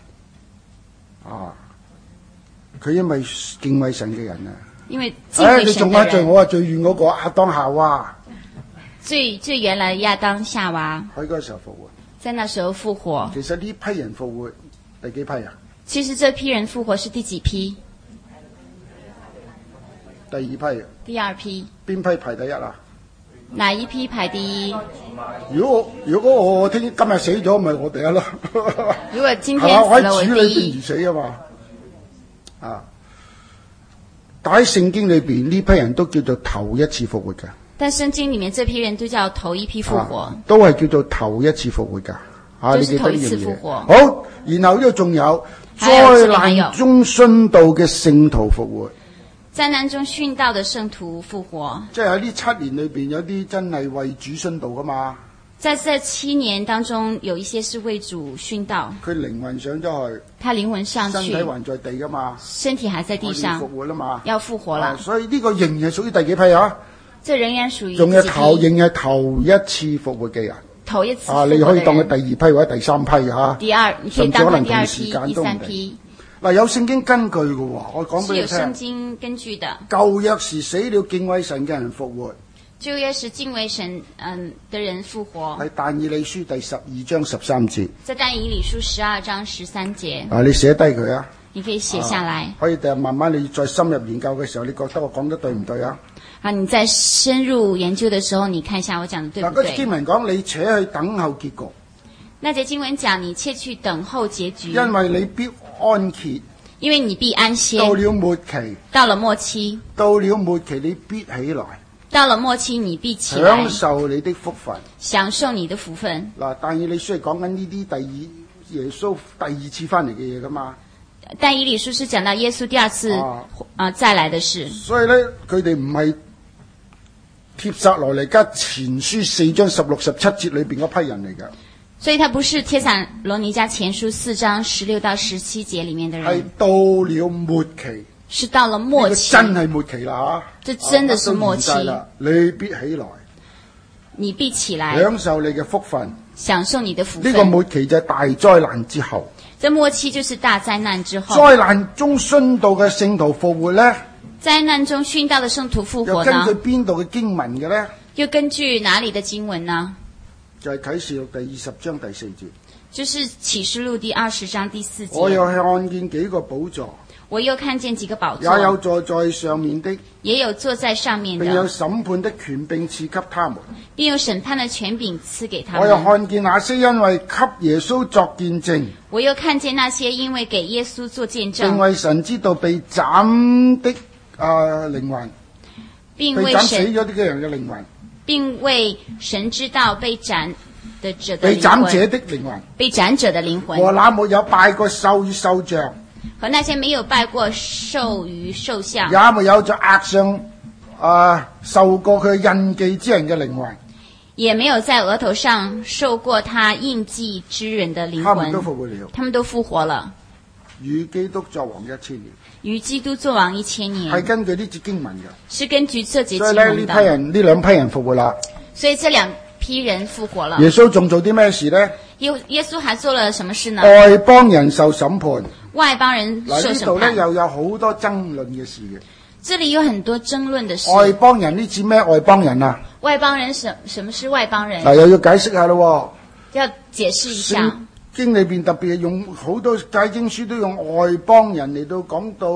佢因為敬畏神嘅人啊。 因為敬畏神的人。 你仲話我話最遠嗰個亞當夏娃。 最原來亞當夏娃。 喺嗰時候復活。 在那時候復活。 其實呢批人復活第幾批啊？ 其實這批人復活是第幾批？ 第二批。 第二批。 邊批排第一啊？ 哪一批排第一？ 如果我今日死咗，咪我第一咯。 如果今天死了，我第一。 喺主裏邊而死啊嘛。但喺聖經裏邊呢批人都叫做頭一次復活嘅。 但聖經裡面這批人都叫頭一批復活。 都係叫做頭一次復活㗎。 都是頭一次復活。 好，然後呢度仲有災難中殉道嘅聖徒復活。 災難中殉道嘅聖徒復活。 即係喺呢7年裏邊，有啲真係為主殉道㗎嘛。 在這7年當中，有一些是為主殉道。 佢靈魂上咗去。 他靈魂上去。 身體還在地㗎嘛。 身體還在地上。 復活啦嘛。 要復活了。 所以呢個仍然係屬於第幾批啊？ 這仍然屬於仲有仍然係頭一次復活嘅人。 頭一次復活的人。 你可以當佢第二批或者第三批嚇。 你可以當佢第二批、第三批。 嗱，有聖經根據嘅喎，我講是有俾你聽。 聖經根據的。 舊約時死了敬畏神嘅人復活， 舊約是敬畏神的人復活， 係但以理書第12章13節。 在但以理書12章13節。 啊，你寫低佢啊， 你可以寫下來。 可以第日慢慢你再深入研究嘅時候，你覺得我講得對唔對啊？ 啊，你在深入研究的時候，你看一下我講的對嗱， 不對？ 嗰經文講你且去等候結局， 那節經文講你切去等候結局， 因為你必安歇。 因為你必安歇。 到了末期， 到了末期， 到了末期你必起來， 到了末期你必起來， 享受你的福分。 享受你的福分。 嗱，但以理書係講緊呢啲耶穌第二次翻嚟嘅嘢噶嘛。 但以理書是講到耶穌第二次再來的事。 所以咧，佢哋唔係帖撒羅尼迦前書4章16、17節裏邊嗰批人嚟㗎。 所以他不是帖撒羅尼迦前書4章16到17節裡面的人， 係到了末期， 是到了末期， 真係末期啦嚇！ 這真的是末期。 你必起來， 你必起來， 享受你嘅福分， 享受你的福分。 呢個末期就係大災難之後。 這末期就是大災難之後。 災難中殉道嘅聖徒復活咧？ 災難中殉道的聖徒復活呢？ 又根據邊度嘅經文嘅咧？ 又根據哪裡的經文呢？ 就係啟示錄第20章第4節。 就是啟示錄第20章第4節。 我又看見幾個寶座， 我又看見幾個寶座， 也有坐在上面的， 也有坐在上面的， 並有審判的權柄賜給他們， 並有審判的權柄賜給他們。 我又看見那些因為給耶穌作見證， 我又看見那些因為給耶穌做見證， 並為神知道被斬的靈魂， 並為被斬死咗啲嘅人嘅靈魂， 並為神知道被斬的者的被斬者的靈魂， 被斬者的靈魂， 和那沒有拜過獸與獸像， 和那些沒有拜過獸與獸像， 也沒有在額上受過佢印記之人嘅靈魂， 也沒有在額頭上受過他印記之人的靈魂， 他們都復活了， 他們都復活了， 與基督作王1000年， 與基督作王1000年， 係根據呢節經文嘅， 是根據這節經所以咧呢兩批人復活啦。 所以這兩批人復活了。 耶穌仲做啲咩事呢？ 耶穌還做了什麼事呢？ 外邦人受審判。 外邦人受審判。 呢度咧又有好多爭論嘅事嘅。 這裡有很多爭論的事。 外邦人呢指咩外邦人啊？ 外邦人什麼是外邦人？ 嗱，又要解釋下咯。 要解釋一下。 聖經裏邊特別係用好多解經書都用外邦人嚟到講到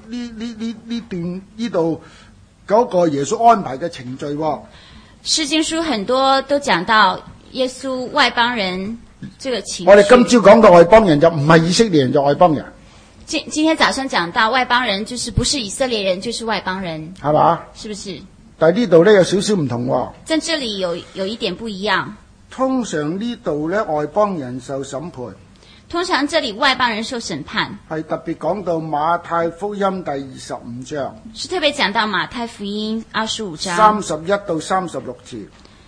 呢度嗰個耶穌安排嘅程序喎。 釋經書很多都講到耶穌外邦人這個情緒。 我哋今朝講到外邦人就唔係以色列人，就外邦人。 今天早上講到外邦人，就是不是以色列人，就是外邦人， 係嘛？ 是不是？ 但係呢度咧有少少唔同喎。 在這裡有一點不一樣。 通常呢度咧外邦人受審判。 通常這裡外邦人受審判。 係特別講到馬太福音第25章。 是特別講到馬太福音25章。 31到36節。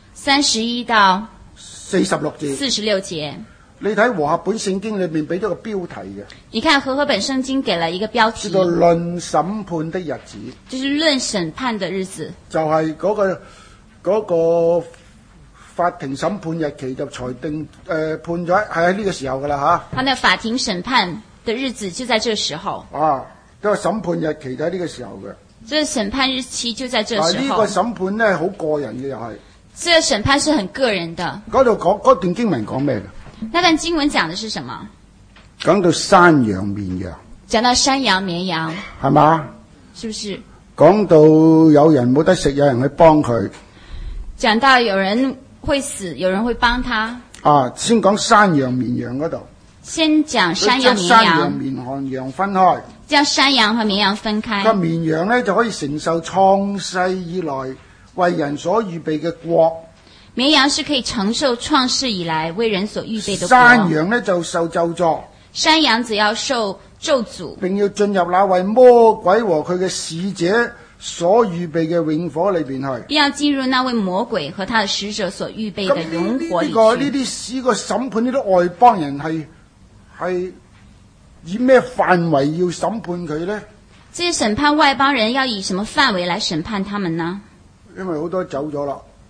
31到 46節。 46節。你睇和合本聖經裏面俾咗個標題嘅。 你看和合本聖經給了一個標題。 叫做論審判的日子。 就是論審判的日子。 就係嗰個法庭審判日期就裁定判咗係喺呢個時候噶啦嚇。 那法庭審判的日子就在這時候。 因為審判日期就喺呢個時候嘅。 這審判日期就在這時候。 呢個審判咧好個人嘅又係。 這個審判是很個人的。 嗰段經文講咩嘅？ 那段經文講的是什麼？ 講到山羊綿羊。 講到山羊綿羊。 係嘛？ 是不是？ 講到有人冇得食，有人去幫佢。 講到有人會死，有人會幫他。 先講山羊綿羊嗰度。 先講山羊綿羊。 將山羊綿羊分開。 將山羊和綿羊分開。 個綿羊咧就可以承受創世以來為人所預備嘅國。 綿羊是可以承受創世以來為人所預備的國。 山羊呢就受咒詛。 山羊只要受咒詛， 並要進入那為魔鬼和佢嘅使者所預備嘅永火裏邊去。 並要進入那位魔鬼和他的使者所預備的永火裏去。 呢個審判呢啲外邦人係以咩範圍要審判佢呢？ 這些審判外邦人要以什麼範圍來審判他們呢？ 因為好多走咗啦。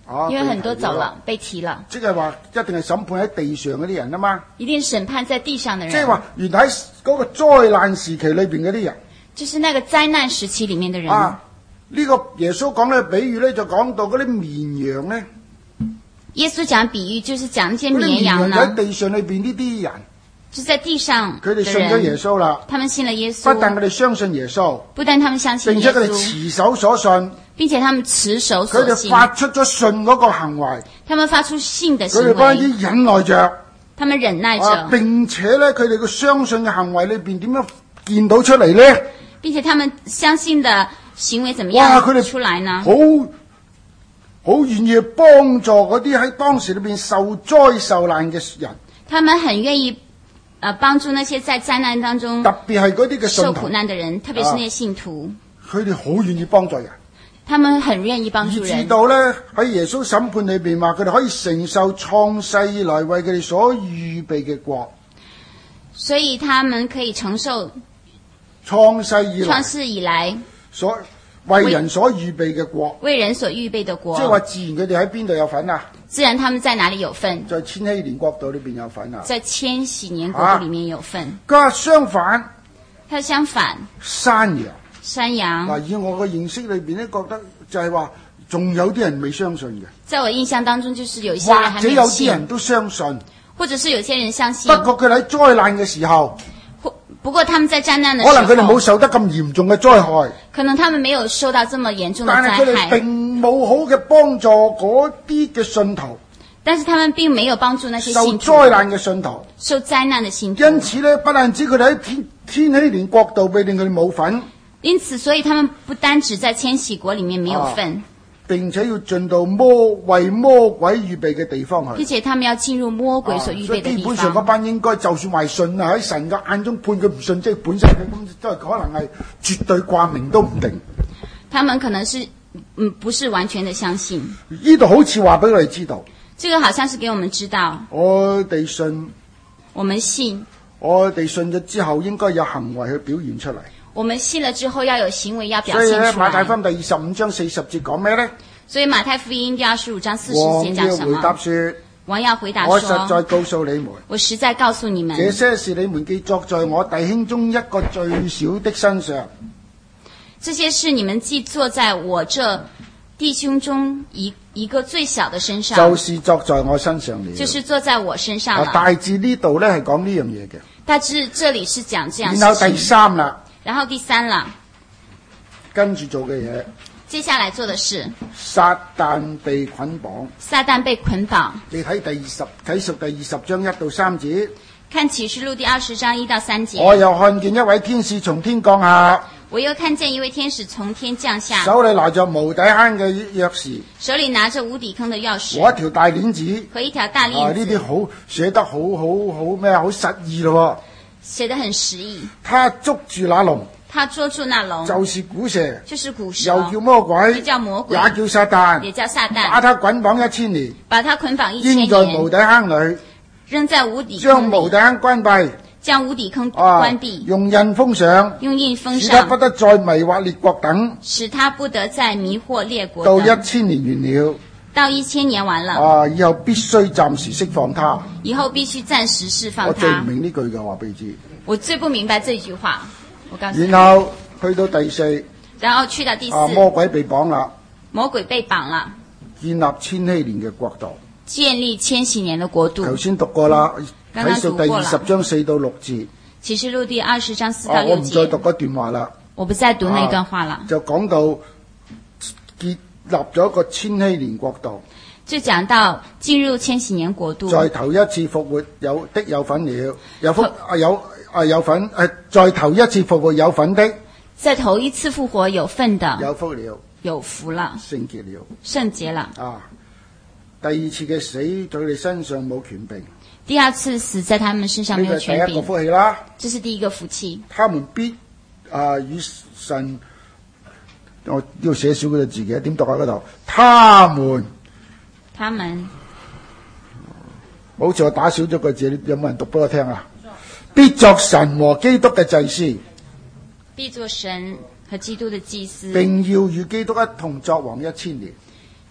因為很多走了，被提了。 即係話一定係審判喺地上嗰啲人啊嘛。 一定審判在地上的人。 即係話原來喺嗰個災難時期裏邊嗰啲人。 就是那個災難時期裡面的人。 呢個耶穌講嘅比喻咧，就講到嗰啲綿羊咧。 耶穌講比喻，就是講一些綿羊呢。 喺地上裏邊呢啲人。 就在地上的人， 佢哋信咗耶穌啦。 他們信了耶穌。 不但佢哋相信耶穌， 不但他們相信耶穌， 並且佢哋持守所信， 並且他們持守所信。 佢哋發出咗信嗰個行為， 他們發出信的行為。 佢哋不止忍耐着， 他們忍耐着， 並且咧，佢哋嘅相信嘅行為裏邊點樣見到出嚟咧？ 並且他們相信的行為怎麼樣出來呢？ 好願意幫助嗰啲喺當時裏邊受災受難嘅人。 他們很願意幫助那些在災難當中特別係嗰啲嘅受苦難的人，特別是那些信徒。 佢哋好願意幫助人。 他們很願意幫助人。 以至到咧喺耶穌審判裏邊話，佢哋可以承受創世以來為佢哋所預備嘅國。 所以他們可以承受創世以來所為人所預備嘅國， 為人所預備的國。 即係話自然佢哋喺邊度有份啊？ 自然他們在哪裡有份？ 在千禧年國度裏邊有份啊！ 在千禧年國度裡面有份。 佢相反， 他相反， 山羊。嗱，以我嘅認識裏邊咧，覺得就係話，仲有啲人未相信嘅。 在我印象當中，就是有一些人還沒有信。 或者有啲人都相信， 或者是有些人相信。 不過佢喺災難嘅時候。 不過他們在災難的時候， 可能佢哋冇受得咁嚴重嘅災害， 可能他們沒有受到這麼嚴重的災害， 但係佢哋並冇好嘅幫助嗰啲嘅信徒， 但是他們並沒有幫助那些信徒受災難嘅信徒， 受災難的信徒。 因此咧，不但止佢哋喺千禧年國度被令佢哋冇份， 因此所以他們不單止在千禧國裡面沒有份。 並且要進到為魔鬼預備嘅地方去， 並且他們要進入魔鬼所預備的地方。 所以基本上嗰班應該就算係信啊，喺神嘅眼中判佢唔信，即係本身嘅咁都係可能係絕對掛名都唔定。 他們可能是不是完全的相信。 呢度好似話俾我哋知道， 這個好像是給我們知道。 我哋信， 我們信， 我哋信咗之後應該有行為去表現出嚟。 我們信了之後要有行為要表現出來。 所以馬太福音第25章40節講咩呢？ 所以馬太福音第25章40節講什麼？王要回答說： 我實在告訴你們， 我實在告訴你們， 這些事你們既作在我弟兄中一個最小的身上， 這些事你們既做在我這弟兄中一個最小的身上， 就是作在我身上了。 就是做在我身上了。 大致呢度咧係講呢樣嘢嘅。 大致這裡是講這樣。 然後第三啦。 然後第三啦。 跟住做嘅嘢。 接下來做的事。 撒旦被捆綁。 撒旦被捆綁。 你睇啟示第20章1到3節。 看啟示錄第20章1到3節。 我又看見一位天使從天降下。 我又看見一位天使從天降下， 手裏拿着無底坑嘅鑰匙， 手裏拿着無底坑的鑰匙， 和一條大鏈子， 和一條大鏈子。 呢啲好寫得好咩啊？好實意咯， 寫得很實意。 他捉住那龍， 他捉住那龍， 就是古蛇， 就是古蛇， 又叫魔鬼， 又叫魔鬼， 也叫撒旦， 也叫撒旦， 把他捆綁1000年， 把他捆綁1000年， 扔在無底坑裏， 扔在無底坑裏， 將無底坑關閉。 將無底坑關閉， 用印封上，使他不得再迷惑列國等， 使他不得再迷惑列國等。到1000年完了， 到1000年完了， 以後必須暫時釋放他。 以後必須暫時釋放他。 我最唔明呢句嘅話俾你知。 我最不明白這句話，我告訴你。 然後去到第4， 然後去到第4， 魔鬼被綁啦， 魔鬼被綁了， 建立千禧年嘅國度， 建立千禧年的國度。 頭先讀過啦。啟示第20章4到6節， 啟示錄第20章4到6節。 我唔再讀嗰段話啦。 我不再讀那段話了。 就講到建立咗一個千禧年國度。 就講到進入千禧年國度。 在頭一次復活有份了，有份在頭一次復活有份的。 在頭一次復活有份的。 有福了。 有福了。 聖潔了。 聖潔了。 第二次嘅死在佢哋身上冇權柄。 第二次死在他們身上沒有權柄。 第一個福氣啦。 這是第一個福氣。他們必與神，我要寫少嗰個字嘅，點讀喺嗰度？他們，好似我打少咗個字，有冇人讀俾我聽啊？必作神和基督嘅祭司。 必作神和基督的祭司。 並要與基督一同作王1000年。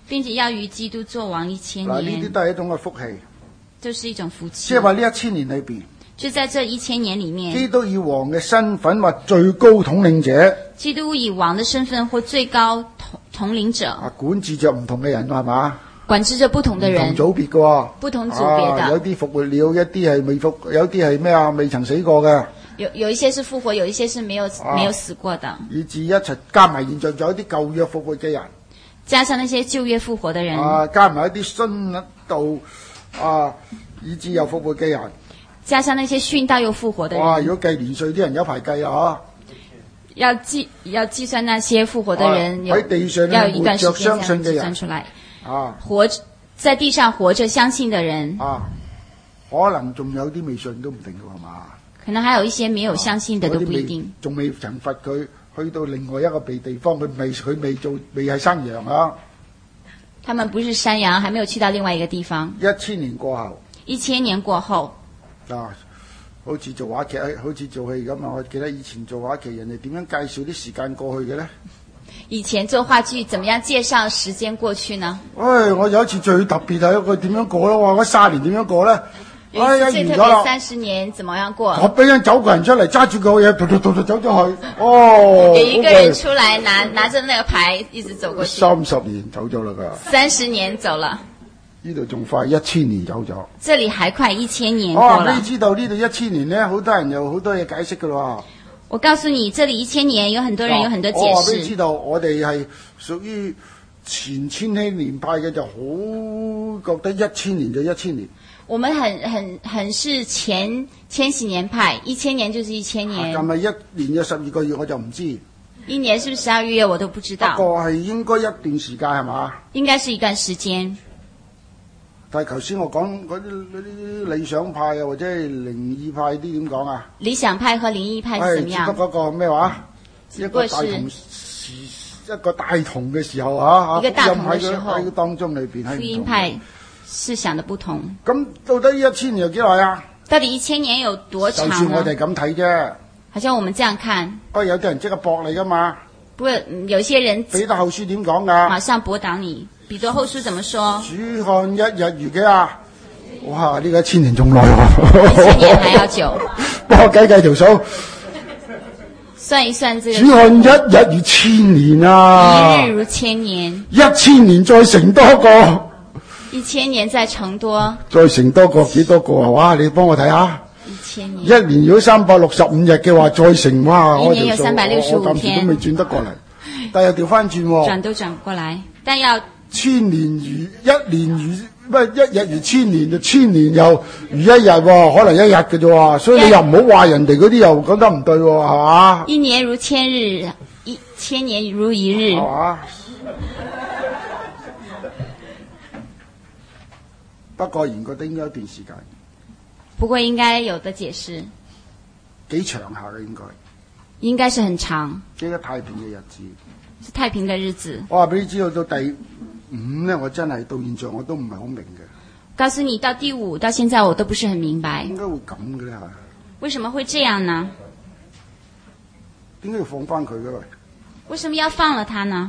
並且要與基督作王1000 嗱，呢啲年， 都係一種嘅福氣。 就是一種福氣。 即係話呢1000年裏邊， 就在這1000年裡面， 基督以王嘅身份或最高統領者， 基督以王的身份或最高統領者， 管治着唔同嘅人係嘛？ 管治着不同的人， 唔同組別嘅喎， 不同組別的， 有啲復活了，一啲係未復，有啲係咩啊？未曾死過嘅。 有一些是復活，有一些是沒有死過的， 以至一齊加埋現在仲有啲舊約復活嘅人， 加上那些舊約復活的人， 加埋一啲殉道以至又復活嘅人， 加上那些殉道又復活的人。 如果計年歲啲人有排計啊！ 要計算那些復活的人， 喺地上要有一段時間相信嘅人計算出來。 活在地上活着相信的人， 可能仲有啲未信都唔定嘅係嘛？ 可能還有一些沒有相信的都不一定。 仲未懲罰佢去到另外一個地方，佢未係山羊啊！ 他們不是山羊，還沒有去到另外一個地方。 1000年過後 ，1000年過後， 好似做話劇，好似做戲咁啊！我記得以前做話劇，人哋點樣介紹啲時間過去嘅咧？ 以前做話劇怎麼樣介紹時間過去呢？ 我有一次最特別係一個點樣過咧？我30年點樣過咧？ 有一次最特別30年怎麼樣過？ 我俾人走個人出嚟，揸住個嘢，走咗去。 有一個人出來拿着那個牌，一直走過去。 30年走咗啦㗎。 30年走了。 呢度仲快1000年走咗。 這裡還快1000年過了。 你知道呢度1000年咧，好多人有好多嘢解釋㗎咯。 我告訴你，這裡1000年有很多人有很多解釋。 我俾你知道，我哋係屬於前千禧年派嘅，就好覺得1000年就1000年。 我們很是前千禧年派，1000年就是1000年。 係咪1年有12個月我就唔知。 1年是不是12月我都不知道。 不過係應該一段時間係嘛？ 應該是一段時間。 但係頭先我講嗰啲理想派啊，或者係靈異派啲點講啊？ 理想派和靈異派是怎麼樣？ 只不過個咩話？一個大同嘅時候啊， 一個大同嘅時候喺當中裏邊係福音派思想的不同。 咁到底1000年有幾耐啊？ 到底1000年有多長呢？ 就算我哋咁睇啫。 好像我們這樣看。 有啲人即刻駁你噶嘛？ 不過有些人彼得後書點講噶？ 馬上駁倒你。彼得後書怎麼說？ 主看一日如幾啊？哇！呢個1000年仲耐喎。 1000年還要久。 幫我計條數。 算一算這個。 主看一日如1000年啊！ 一日如1000年。 1000年再乘多個。 1000年再乘多。 再乘多個幾多個啊？哇！你幫我睇下。 1000年。 一年如果365日嘅話，再乘哇！ 一年有365天。 我暫時都未轉得過嚟，但又調翻轉喎。 轉都轉不過來，但要。 1000年如1年如乜1日如1000年，就1000年又如1日喎，可能1日嘅啫喎，所以你又唔好話人哋嗰啲又講得唔對喎，係嘛？1 年如1000日，1000年如1日， 係嘛？不過然覺得應該一段時間。 不過應該有的解釋。 幾長下嘅應該。 應該是很長。 幾個太平嘅日子。 是太平嘅日子。 我話俾你知道到第5咧，我真係到現在我都唔係好明嘅。 告訴你到第5到現在我都不是很明白。 應該會咁嘅咧嚇。 為什麼會這樣呢？ 點解要放翻佢嘅喂？ 為什麼要放了他呢？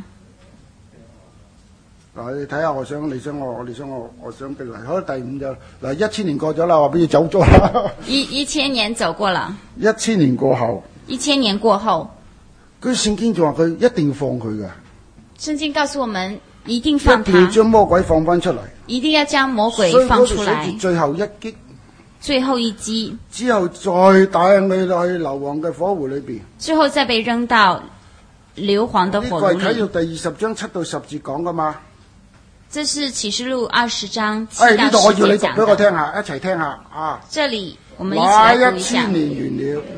嗱，你睇下，我想俾你。好，第5就嗱1000年過咗啦，話俾你走咗啦。 1000年走過了。 1000年過後。 1000年過後。 佢聖經仲話佢一定要放佢嘅。聖經告訴我們一定放他。 一定要將魔鬼放翻出嚟。 一定要將魔鬼放出來。 最後一擊。 最後一擊。之後再帶你落去硫磺嘅火湖裏邊。 之後再被扔到硫磺的火爐裏。呢個係啟示第20章7到10節講噶嘛？ 這是啟示錄20章7到10節講的。 呢度我要你讀俾我聽下，一齊聽下啊！ 這裡我們一起來讀一下。 1000年完了。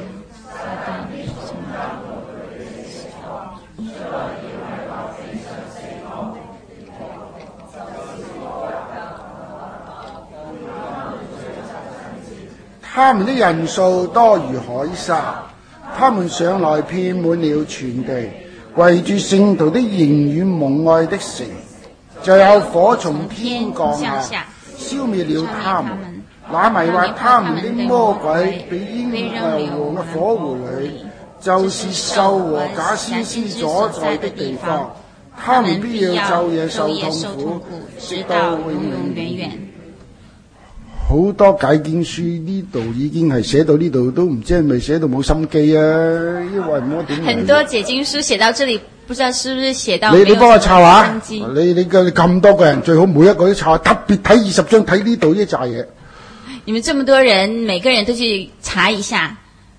他們的人數多如海沙，他們上來遍滿了全地，圍住聖徒的營與蒙愛的城，就有火從天降下，消滅了他們。那迷惑他們的魔鬼被扔硫磺嘅火湖裏，就是獸和假先知所在的地方。 他們必要晝夜受受痛苦， 直到永永遠遠。 好多解經書呢度已經係寫到呢度，都唔知係咪寫到冇心機啊？因為我點？ 很多解經書寫到這裡，不知道是不是寫到你幫我抄下， 心機你咁多個人，最好每一個都抄，特別睇20章，睇呢度呢扎嘢。 你們這麼多人，每個人都去查一下。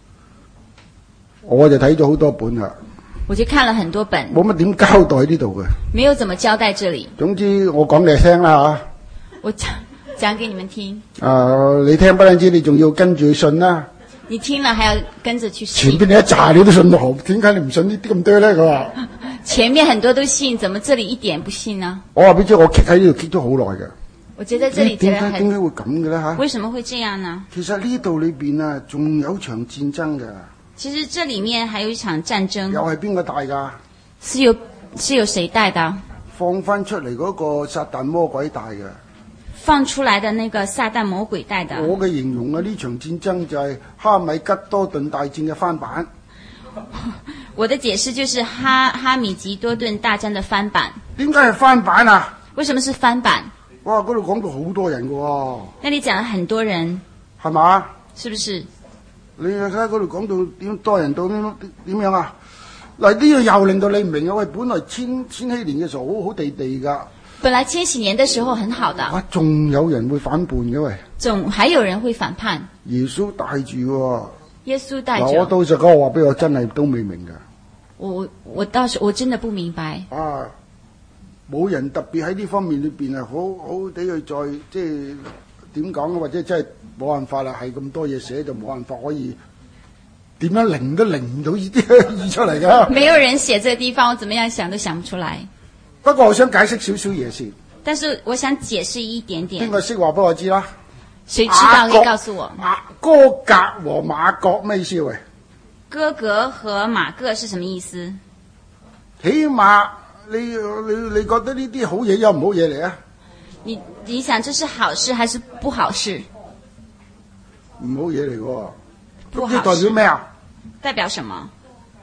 我就睇咗好多本啦， 我就看了很多本， 冇乜點交代呢度嘅。 沒有怎麼交代這裡。 總之我講你聽啦我講給你們聽。 你聽不單止，你仲要跟住去信啦。 你聽了還要跟着去信。 前邊你一扎你都信到好，點解你唔信呢啲咁多咧？佢話前面很多都信，怎麼這裡一點不信呢？ 我話俾你知，我企喺呢度企咗好耐嘅。 我覺得這裡覺得點解會咁嘅咧嚇？ 為什麼會這樣呢？ 其實呢度裏邊啊，仲有場戰爭嘅。 其實這裡面還有一場戰爭。 又係邊個帶㗎？ 是由誰帶的？ 放翻出嚟嗰個撒旦魔鬼帶嘅。 放出來的那個撒旦魔鬼帶的。 我嘅形容啊，呢場戰爭就係哈米吉多頓大戰嘅翻版。 我的解釋就是哈米吉多頓大戰的翻版。 點解係翻版啊？ 為什麼是翻版？ 哇！嗰度講到好多人㗎喎。 那裡講了很多人。 係嘛？ 是不是？ 你睇下嗰度講到點多人到點樣啊？嗱，呢個又令到你唔明啊！喂，本來千禧年嘅時候好好地地㗎。 本來千禧年的時候很好的。 哇！仲有人會反叛嘅喂。 還有人會反叛。 耶穌帶住喎。 耶穌帶着。 我到時嗰個話俾我真係都未明㗎。 我倒是我真的不明白。 啊！冇人特別喺呢方面裏邊係好好地去再即係點講啊？或者真係冇辦法啦，係咁多嘢寫就冇辦法可以點樣靈都靈唔到呢啲意出嚟㗎。 沒有人寫這個地方，我怎麼樣想都想不出來。 不過我想解釋少少嘢先。 但是我想解釋一點點。 邊個識話俾我知啦？ 誰知道你告訴我。 哥格和馬各咩意思喂？ 哥格和馬各是什麼意思？ 起碼你覺得呢啲好嘢有唔好嘢嚟啊？ 你想這是好事還是不好事？ 唔好嘢嚟喎。 不好事。 代表咩啊？ 代表什麼？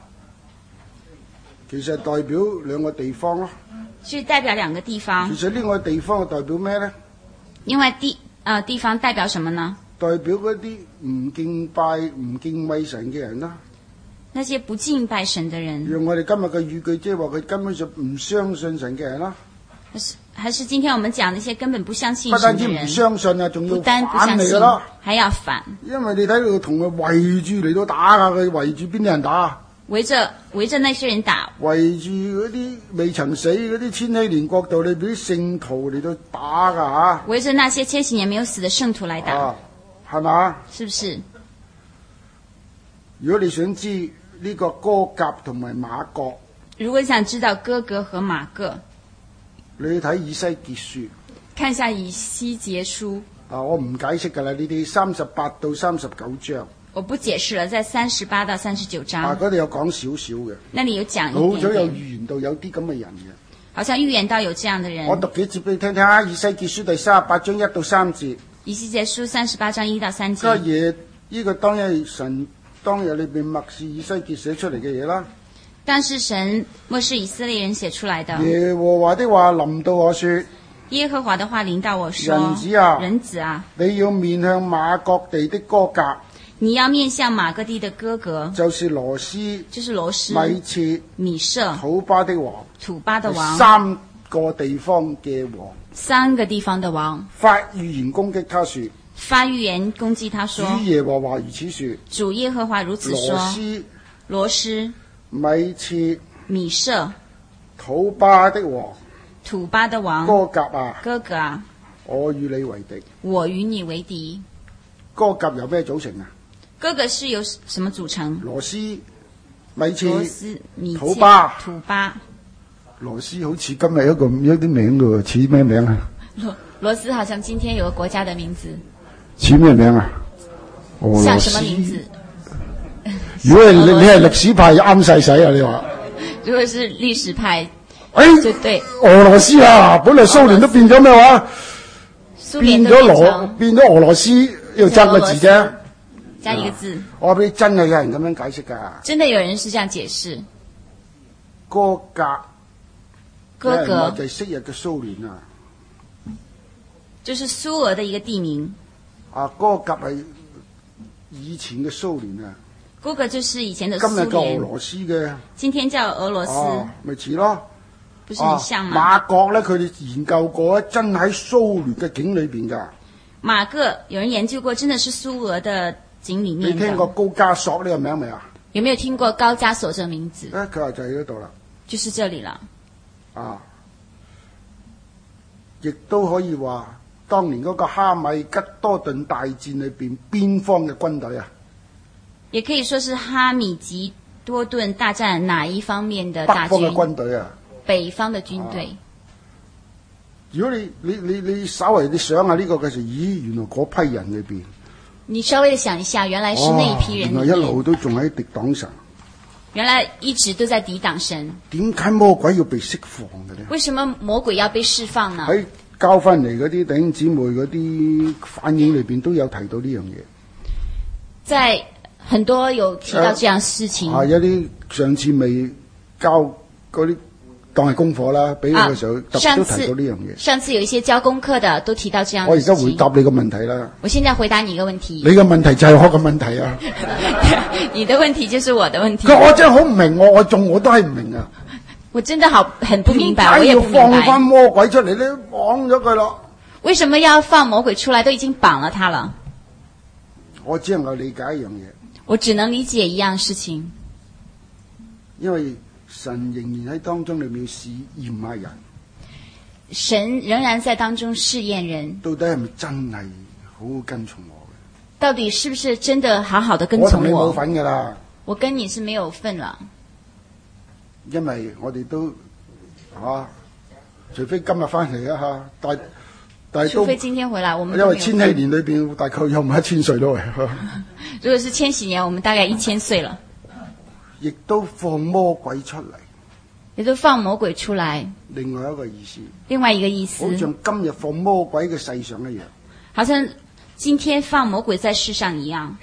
其實代表兩個地方咯。 是代表兩個地方。 其實呢個地方代表咩咧？ 另外地方代表什麼呢？ 代表嗰啲唔敬拜、唔敬畏神嘅人啦。 那些不敬拜神的人。 用我哋今日嘅語句，即係話佢根本上唔相信神嘅人啦。 還是今天我們講那些根本不相信神的人。 不單止唔相信啊，仲要反嚟㗎啦。 還要反。 因為你睇到同佢圍住嚟到打㗎，佢圍住邊啲人打？ 圍着那些人打。 圍住嗰啲未曾死嗰啲千禧年國度裏邊啲聖徒嚟到打㗎嚇。 圍着那些千禧年沒有死的聖徒來打。 係嘛？ 是不是？ 如果你想知呢個哥格同埋馬各， 如果你想知道哥格和馬各， 你睇以西結書， 看一下以西結書。 我唔解釋㗎啦，呢啲38到39章。 我不解釋了，在38到39章。 嗰度有講少少嘅。 那裡有講一點點。 好早有預言到有啲咁嘅人嘅。 好像預言到有這樣的人。 我讀幾節俾你聽聽啊，以西結書第38章1到3節。 以西結書38章1到3節。 個嘢呢個當日神當日裏邊默示以西結寫出嚟嘅嘢啦。 但是神默示以色列人寫出來的。 耶和華的話臨到我說。 耶和華的話臨到我說。人子啊， 你要面向馬各地的哥格。 你要面向馬各地的哥格。 就是羅斯。 米設。米設。 土巴的王。 土巴的王。 三個地方嘅王。 3個地方的王。 發預言攻擊他說。 發預言攻擊他說。 主耶和華如此說。 主耶和華如此說。羅斯。 米設。 米設。 土巴的王。 土巴的王。 哥格啊。 哥格啊。 我與你為敵。 我與你為敵。 哥格由咩組成啊？ 哥格是由什麼組成？ 羅斯、米設、 土巴。 羅斯好似今日有啲名嘅，似咩名啊？ 羅斯好像今天有個國家的名字。 似咩名啊？ 像什麼名字？ 如果你係歷史派，啱晒使啊！你話？ 如果是歷史派，就對。 俄羅斯啊，本來蘇聯都變咗咩話？變咗俄羅斯，要爭個字啫。 加一個字。 我話俾你真係有人咁樣解釋㗎。 真的有人是這樣解釋。 哥格哥有人話格就係昔日嘅蘇聯啊。 就是蘇俄的一個地名， 哥格係以前嘅蘇聯啊， 哥格就是以前的今日蘇聯， 叫俄羅斯嘅。 今天叫俄羅斯， 咪似咯。 不是很像嗎？ 馬國咧，佢哋研究過真喺蘇聯嘅境裏邊㗎。 馬各有人研究過，真的是蘇俄的井裡面的。 你聽過高加索呢個名未啊？ 有沒有聽過高加索這個名字？ 佢話就喺嗰度啦。 就是這裡了。 亦都可以話，當年嗰個哈米吉多頓大戰裏邊，邊方嘅軍隊啊？ 也可以說是哈米吉多頓大戰哪一方面的大軍？ 北方嘅軍隊啊。 北方的軍隊。 如果你稍微你想下呢個嘅時候，咦，原來嗰批人裏邊， 你稍微想一下，原來是那一批人裡面， 原來一路都仲喺敵擋神， 原來一直都在抵擋神。 點解魔鬼要被釋放嘅呢？ 為什麼魔鬼要被釋放呢？ 喺交翻嚟嗰啲弟兄姊妹嗰啲反應裏邊都有提到呢樣嘢。 在很多有提到這樣事情。 有啲上次未交嗰啲。當係功課啦，俾佢嘅時候特別都提到呢樣嘢。 上次有一些交功課的都提到這樣的。 我而家回答你個問題啦。 我現在回答你一個問題。 你嘅問題就係我嘅問題啊！ 你的問題就是我的問題。 我真係好唔明，我都係唔明啊！ 我真的很不明白，我也不明白。 點解要放翻魔鬼出嚟咧？綁咗佢咯。 為什麼要放魔鬼出來？都已經綁了他了。 我只能夠理解一樣嘢。 我只能理解一樣事情。 因為神仍然喺當中裏面試驗下人， 神仍然在當中試驗人， 到底係咪真係好好跟從我嘅？ 到底是不是真的好好的跟從我？ 我同你冇份㗎啦， 我跟你是沒有份了， 因為我哋都除非今日翻嚟啊嚇，但係除非今天回來，我們因為千禧年裏邊大概有1000歲咯。 如果是千禧年，我們大概1000歲了。 亦都放魔鬼出嚟， 亦都放魔鬼出嚟。 另外一個意思， 另外一個意思， 好像今日放魔鬼嘅世上一樣， 好像今天放魔鬼在世上一樣，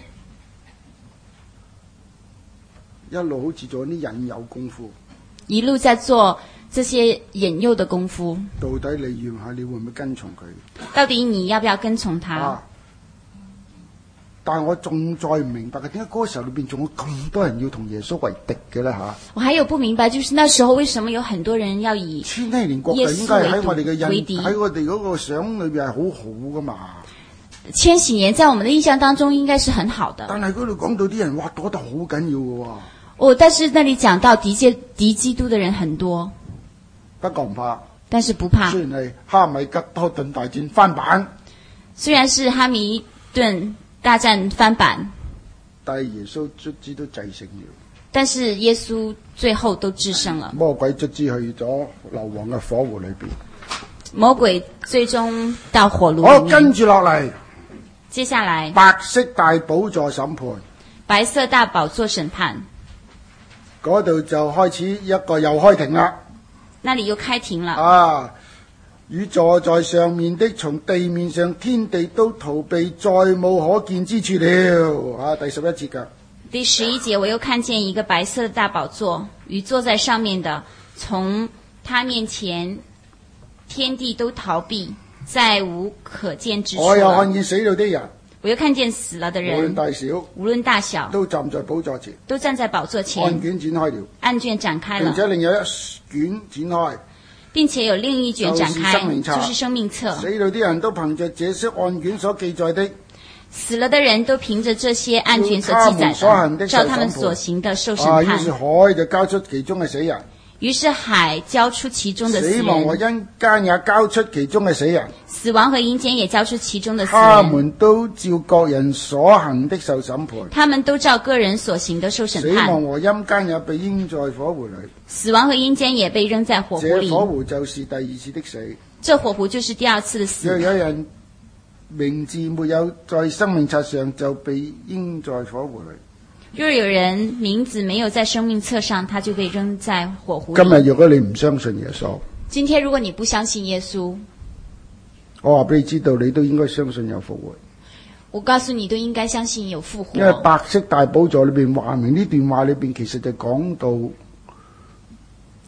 一路好似做啲引誘功夫， 一路在做這些引誘的功夫。 到底你願下，你會唔會跟從佢？ 到底你要不要跟從他？ 但係我仲再唔明白嘅，點解嗰個時候裏邊仲有咁多人要同耶穌為敵嘅咧嚇？ 我還有不明白，就是那時候為什麼有很多人要以千禧年國就應該喺我哋嘅喺我哋嗰個想裏邊係好好噶嘛？ 千禧年在我們的印象當中應該是很好的。 但係嗰度講到啲人哇躲得好緊要嘅喎。但是那裡講到敵基督的人很多。 不過唔怕。 但是不怕。 雖然係哈米吉多頓大戰翻版。 雖然是哈米頓大戰翻版， 但係耶穌卒之都制勝了。 但是耶穌最後都制勝了。 魔鬼卒之去咗硫磺嘅火湖裏邊。 魔鬼最終到火爐裏面。 好，跟住落嚟， 接下來白色大寶座審判。 白色大寶座審判。 嗰度就開始一個又開庭啦。 那裡又開庭了。與坐在上面的從地面上天地都逃避，再冇可見之處了。第11節㗎。第11節，我又看見一個白色的大寶座，與坐在上面的從他面前天地都逃避，再無可見之處。我又看見死了的人。我又看見死了的人，無論大小，都站在寶座前，都站在寶座前。案卷展開了，案卷展開了，並且另有一卷展開，並且有另一卷展開，就是生命冊。死了的人都憑着這些案卷所記載的，死了的人都憑着這些案卷所記載的，照他們所行的受審判。於是海就交出其中嘅死人。於是海交出其中的死人，死亡和陰間也交出其中的死人，死亡和陰間也交出其中的死人。他們都照各人所行的受審判，他們都照個人所行的受審判。死亡和陰間也被扔在火湖裏，死亡和陰間也被扔在火湖裏。這火湖就是第二次的死，這火湖就是第二次的死。若有人名字沒有在生命冊上，就被扔在火湖裏。若有人名字沒有在生命冊上，他就被扔在火湖裏。今日如果你唔相信耶穌，今天如果你不相信耶穌，我話俾你知道，你都應該相信有復活。我告訴你，都應該相信有復活。因為白色大寶座裏邊話明呢段話裏邊，其實就講到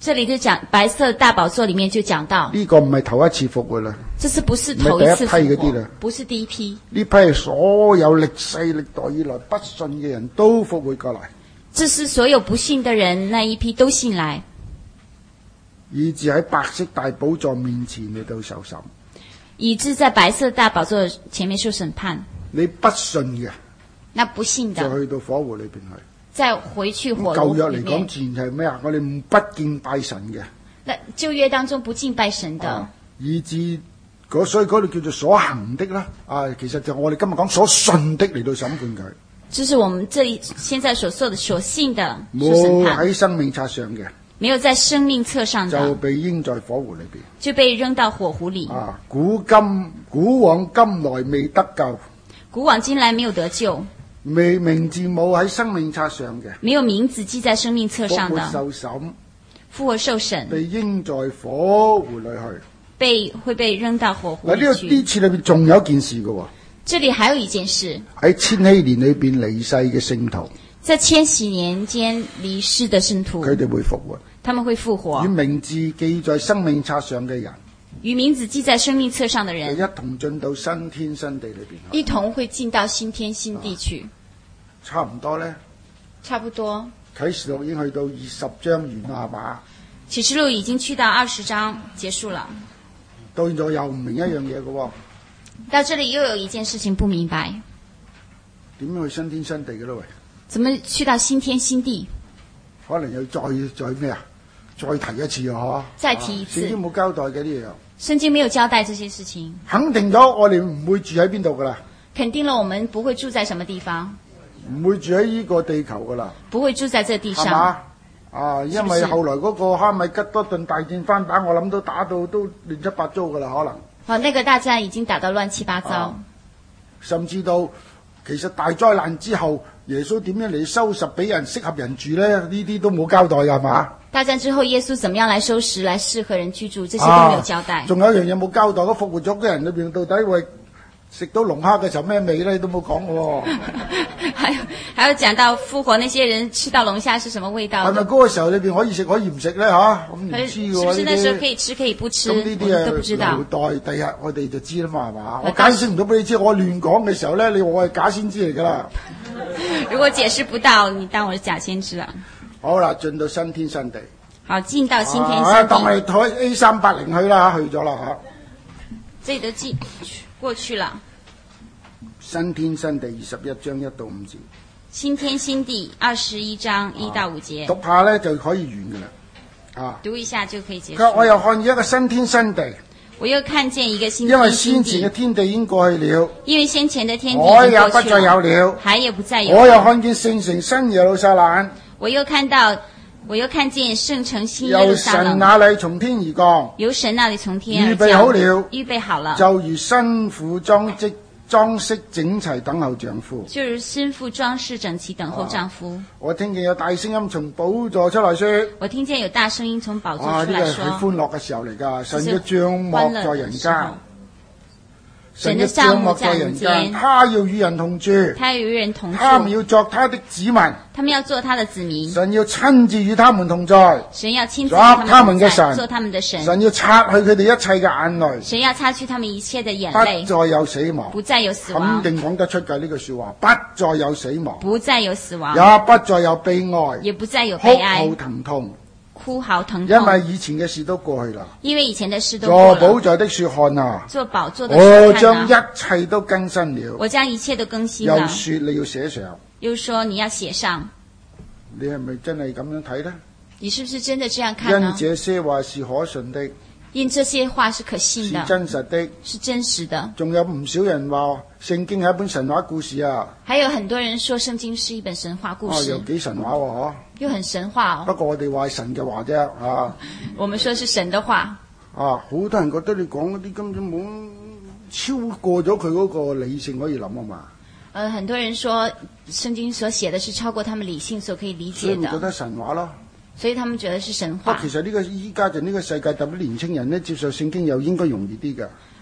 這裡就講白色大寶座裡面就講到， 呢個唔係頭一次復活啦， 這是不是頭一次復活？ 唔係第一批嗰啲啦， 不是第一批。 呢批係所有歷世歷代以來不信嘅人都復活過嚟。 這是所有不信的人那一批都信來， 以致喺白色大寶座面前嚟到受審， 以致在白色大寶座前面受審判。 你不信嘅， 那不信的就去到火湖裏邊去。 再回去火爐舊約嚟裡面。 講，自然係咩啊？我哋唔不敬拜神嘅。 那舊約當中不敬拜神的， 以致所以嗰度叫做所行的啦。其實就我哋今日講所信的嚟到審判佢。 就是我們這裡現在所說的所信的受冇審判， 喺生命冊上嘅， 沒有在生命冊上就的， 被扔在火湖裏邊。 就被扔到火湖裡。 古往今來未得救， 古往今來沒有得救， 名字冇喺生命冊上嘅， 沒有名字記在生命冊上的， 受審， 復活受審， 被扔在火湖裏去。 會被扔到火湖嗱，呢裡去。 呢次裏邊仲有一件事嘅喎。 這裡還有一件事， 喺千禧年裏邊離世嘅聖徒， 在千禧年間離世的聖徒， 佢哋會復活， 他們會復活。 與名字記在生命冊上嘅人， 與名字記在生命冊上的就人， 一同進到新天新地裏邊， 一同會進到新天新地去。 差唔多咧。 差不多， 啟示錄已經去到20章完啦，係嘛？ 啟示錄已經去到20章結束了。 到現在又唔明一樣嘢嘅喎， 到這裡又有一件事情不明白， 點樣去新天新地嘅咧？喂， 怎麼去到新天新地？ 可能又再咩啊？再提一次啊！ 再提一次。 聖經冇交代嘅呢樣， 聖經沒有交代這些事情。 肯定咗我哋唔會住喺邊度噶啦， 肯定了我們不會住在什麼地方， 唔會住喺呢個地球噶啦， 不會住在這地係上。 嘛？因為後來嗰個哈米吉多頓大戰翻打，我諗都打到都亂七八糟噶啦，可能。 那個大戰已經打到亂七八糟。 甚至到其實大災難之後，耶穌點樣嚟收拾俾人適合人住咧？呢啲都冇交代㗎，係嘛？ 大戰之後，耶穌怎麼樣來收拾，來適合人居住，這些都沒有交代。 仲有一樣嘢冇交代，嗰復活咗嘅人裏邊到底會食到龍蝦嘅時候咩味咧？都冇講喎。 還有講到復活那些人吃到龍蝦是什麼味道？ 係咪嗰個時候裏邊可以食可以唔食咧？嚇，咁唔知喎。 是不是那時候可以吃可以不吃？ 咁呢啲都不知道。 留待第日我哋就知啦嘛，係嘛？我解釋唔到俾你知，我亂講嘅時候咧，你話我係假先知嚟㗎啦。 如果解釋不到，你當我是假先知啊。 好啦，進到新天新地。 好，進到新天新地。 當係台 A380去啦，去咗啦嚇。 這裡都過去了。 新天新地21章1到5節。 新天新地21章1到5節。 讀下咧就可以完㗎啦。 讀一下就可以結束。 我又看見一個新天新地。 我又看見一個新天新地。 因為先前嘅天地已經過去了。 因為先前的天地海也不再有了。 海也不再有。 我又看見聖城新耶路撒冷。 我又看見聖城新耶路撒冷。 由神那裡從天而降。 由神那裡從天而降。預備好了。 就如新婦裝飾整齊等候丈夫。 就如新婦裝飾整齊等候丈夫。 我聽見有大聲音從寶座出來說。 我聽見有大聲音從寶座出來說。 呢個係歡樂嘅時候嚟㗎，神嘅帳幕在人間。 神的帳幕在人間， 他要與人同住， 他要與人同住， 他們要作他的子民， 他們要做他的子民， 神要親自與他們同在， 神要親自作他們嘅神， 做他們的神， 神要擦去佢哋一切嘅眼淚， 神要擦去他們一切的眼淚， 不再有死亡， 不再有死亡， 肯定講得出嘅呢句說話，不再有死亡， 不再有死亡， 也不再有悲哀， 也不再有悲哀， 哭號疼痛。 哭嚎疼痛， 因為以前嘅事都過去啦。 因為以前的事都過了。 坐寶座的說看啊， 坐寶座的說看啊， 我將一切都更新了。 我將一切都更新了。 又說你要寫上， 又說你要寫上。 你係咪真係咁樣睇呢？ 你是不是真的這樣看呢？ 因這些話是可信的。 因這些話是可信的， 是真實的， 是真實的。 仲有唔少人話聖經係一本神話故事啊。 還有很多人說聖經是一本神話故事。 又幾神話喎， 又很神話哦。 不過我哋話係神嘅話啫， 我們說是神的話。 好多人覺得你講嗰啲根本冇超過咗佢嗰個理性可以諗啊嘛。 很多人說聖經所寫的是超過他們理性所可以理解的。 所以咪覺得神話咯。 所以他們覺得是神話。 其實呢個依家就呢個世界特別年輕人咧接受聖經又應該容易啲㗎。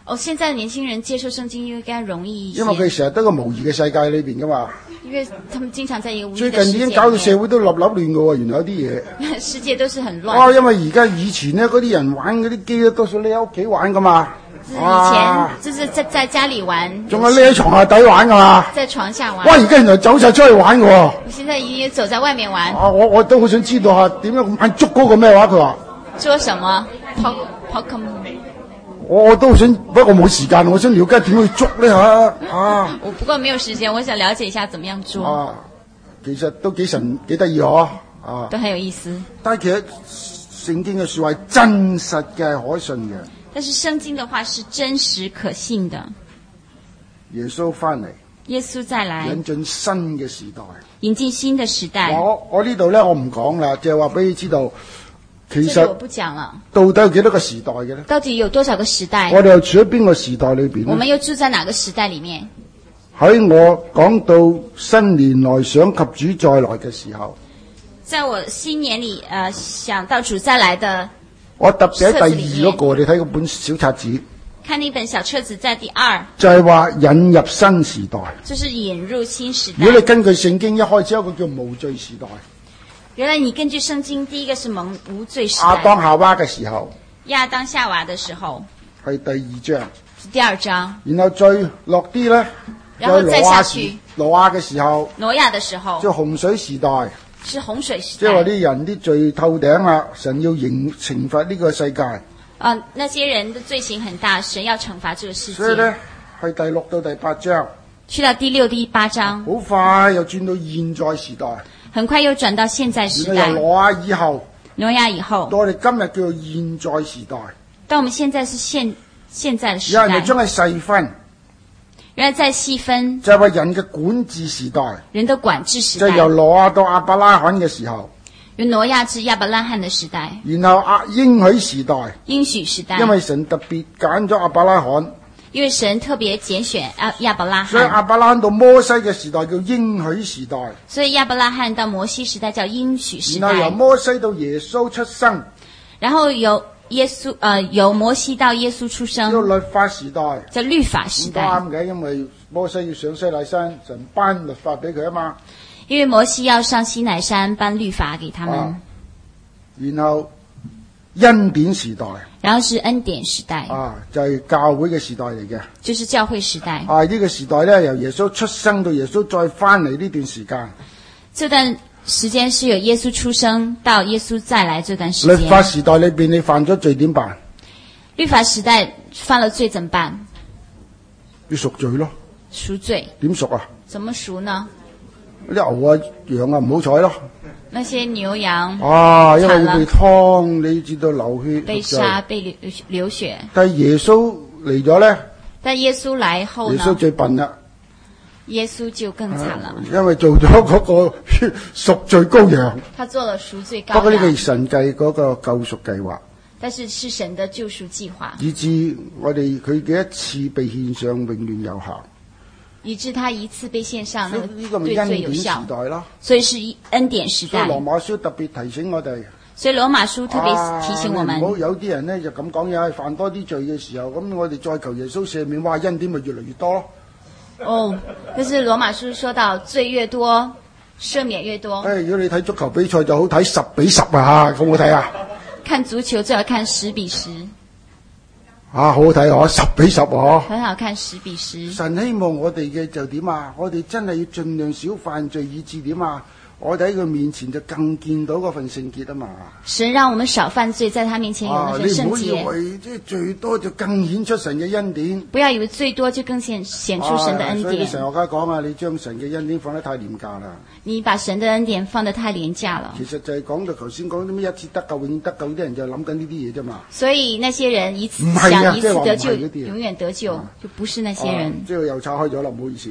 現在的年輕人接受聖經應該容易一些。 因為佢成日都個模擬嘅世界裏邊噶嘛。 因為他們經常在一個無最近已經搞到社會都立亂嘅喎，原來有啲嘢。 世界都是很亂。 因為而家以前咧，嗰啲人玩嗰啲機咧，多數匿喺屋企玩噶嘛。 以前就是在家裡玩。 仲有匿喺床下底玩噶嘛。 在床下玩。 而家原來走晒出去玩嘅喎。 我現在已經走在外面玩。 我都好想知道下點樣玩捉嗰個咩話？佢話捉什麼 Pokemon。 我都想，不過我冇時間，我想了解點去捉呢嚇。 我不過沒有時間，我想了解一下怎麼樣捉。 其實都幾得意嗬。 都很有意思。 但係其實聖經嘅説話係真實嘅，可信嘅。 但是聖經的話是真實可信的。 耶穌翻嚟， 耶穌再來， 引進新嘅時代， 引進新的時代。 我呢度咧，我唔講啦，就係話俾你知道。其實我不講了。 到底有幾多個時代嘅咧？ 到底有多少個時代？ 我哋又住喺邊個時代裏邊？ 我們又住在哪個時代裡面？ 喺我講到新年來想及主再來嘅時候， 在我新年裡想到主再來的， 我特別喺第二嗰個，你睇嗰本小冊子。 看那本小冊子在第二， 就係話引入新時代。 就是引入新時代。 如果你根據聖經一開始有一個叫無罪時代。 原來你根據聖經，第一個是無罪時代。 亞當夏娃嘅時候。 亞當夏娃的時候。 係第二章。 是第二章。 然後再落啲咧。 然後再下去。 挪亞嘅時候。 挪亞的時候。 即係洪水時代。 是洪水時代。 即係話啲人啲罪透頂啦，神要懲罰呢個世界。 那些人的罪行很大，神要懲罰這個世界。 所以咧，係第6到第8章。 去到第6、第8章。 好快又轉到現在時代。 很快又轉到現在時代。 由挪亞以後。 挪亞以後。 到我哋今日叫做現在時代。 到我們現在是現在的時代。 有人就將佢細分。 原來再細分。 就係話人嘅管治時代。 人的管治時代。 就由挪亞到亞伯拉罕嘅時候。 由挪亞至亞伯拉罕的時代。 然後應許時代。 應許時代。 因為神特別揀咗亞伯拉罕。 因為神特別揀選亞伯拉罕。 所以亞伯拉罕到摩西嘅時代叫應許時代。 所以亞伯拉罕到摩西時代叫應許時代。 然後由摩西到耶穌出生。 然後由摩西到耶穌出生。 叫律法時代。 叫律法時代。 啱嘅，因為摩西要上西奈山，神頒律法俾佢啊嘛。 因為摩西要上西乃山頒律法給他們。 然後恩典時代。 然後是恩典時代。 就係教會嘅時代嚟嘅。 就是教會時代。 呢個時代咧，由耶穌出生到耶穌再翻嚟呢段時間。 這段時間是由耶穌出生到耶穌再來這段時間。 律法時代裏邊，你犯咗罪點辦？ 律法時代犯了罪怎辦？ 要贖罪咯。 贖罪。點贖啊？ 怎麼贖呢？ 啲牛啊、羊啊唔好彩咯。 那些牛羊因為要被劏，你知道流血， 被殺、被流血。 但係耶穌嚟咗咧， 但耶穌來後呢？ 耶穌最笨啦， 耶穌就更慘了， 因為做咗嗰個贖罪羔羊。 他做了贖罪羔羊。 不過呢個係神計嗰個救贖計劃， 但是是神的救贖計劃， 以致我哋佢嘅一次被獻上永遠有效。 以致他一次被獻上， 呢個咪恩典時代咯。 所以是恩典時代。 所以羅馬書特別提醒我哋。 所以羅馬書特別提醒我們。 唔好有啲人咧就咁講嘢，犯多啲罪嘅時候，咁我哋再求耶穌赦免，哇，恩典咪越嚟越多咯。 但是羅馬書說到罪越多，赦免越多。 如果你睇足球比賽就好睇10比10啊，好唔好睇啊？ 看足球就要看10比10。 好好睇10比10 很好看10比10。 神希望我哋嘅就點啊？我哋真係要盡量少犯罪，以致點啊？我哋喺佢面前就更見到嗰份聖潔啊嘛！ 神讓我們少犯罪，在他面前有那份聖潔。 你唔好以為即係最多就更顯出神嘅恩典。 不要以為最多就更顯出神的恩典。 所以你神學家講你將神嘅恩典放得太廉價啦。 你把神的恩典放得太廉價了。 其實就係講到頭先講啲咩一次得救永遠得救，啲人就諗緊呢啲嘢啫嘛。 所以那些人一次想一次得救，永遠得救，就不是那些人。 即係又拆開咗啦，唔好意思。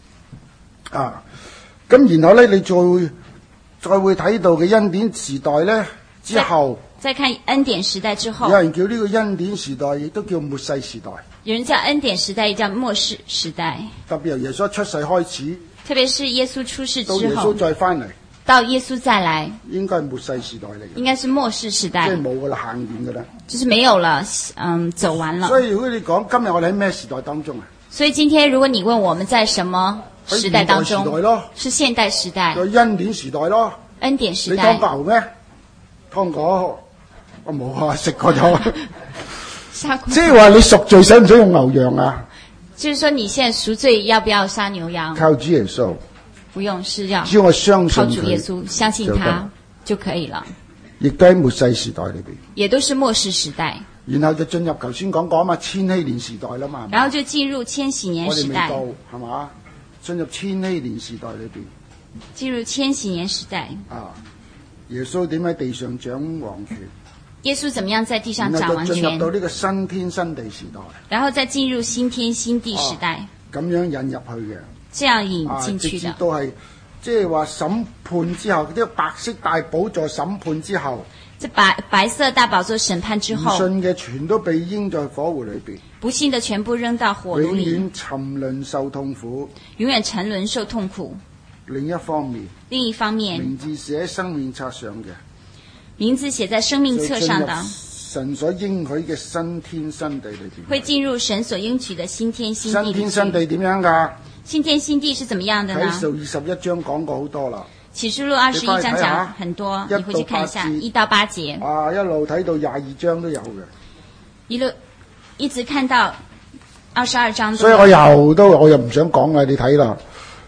咁然後咧，你再會睇到嘅恩典時代咧之後， 再看恩典時代之後， 有人叫呢個恩典時代，亦都叫末世時代。 有人叫恩典時代，亦叫末世時代。 特別由耶穌出世開始， 特別是耶穌出世之後， 到耶穌再翻嚟， 到耶穌再來， 應該係末世時代嚟嘅， 應該是末世時代， 即係冇噶啦，行完噶啦， 就是沒有了，走完了。 所以如果你講今日我哋喺咩時代當中啊？ 所以今天如果你問我們在什麼時代當中， 時代咯， 是現代時代， 就恩典時代咯， 恩典時代。 你湯過牛咩？湯過我冇啊，食過咗。即係話你贖罪使唔使用牛羊啊？ 就是說你現在贖罪要不要殺牛羊？ 靠主耶穌。不用，是要只要我相信靠主耶穌，相信他就可以了。 亦都喺末世時代裏邊， 也都是末世時代。 然後就進入頭先講嘛，千禧年時代啦嘛。 然後就進入千禧年時代。 我哋未到係嘛？進入千禧年時代裏邊。 進入千禧年時代。 啊，耶穌點喺地上掌王權？ 耶穌怎麼樣在地上掌王權？ 進入到呢個新天新地時代。 然後再進入新天新地時代。 咁樣引入去嘅。 這樣引進去的。 直至都係即係話審判之後，呢個白色大寶座審判之後。 這白色大寶座審判之後， 唔信嘅全都被扔在火湖裏邊， 不信的全部扔到火爐裏， 永遠沉淪受痛苦， 永遠沉淪受痛苦。 另一方面，名字寫喺生命冊上嘅， 名字寫在生命冊上的， 神所應許嘅新天新地裏邊， 會進入神所應許的新天新地。 新天新地點樣㗎？ 新天新地是怎麼樣的呢？ 啟示21章講過好多啦。 啟示錄21章講很多，你回去看一下1到8節。 啊，一路睇到22章都有嘅。 一直看到22章都有。 所以我又唔想講啦，你睇啦。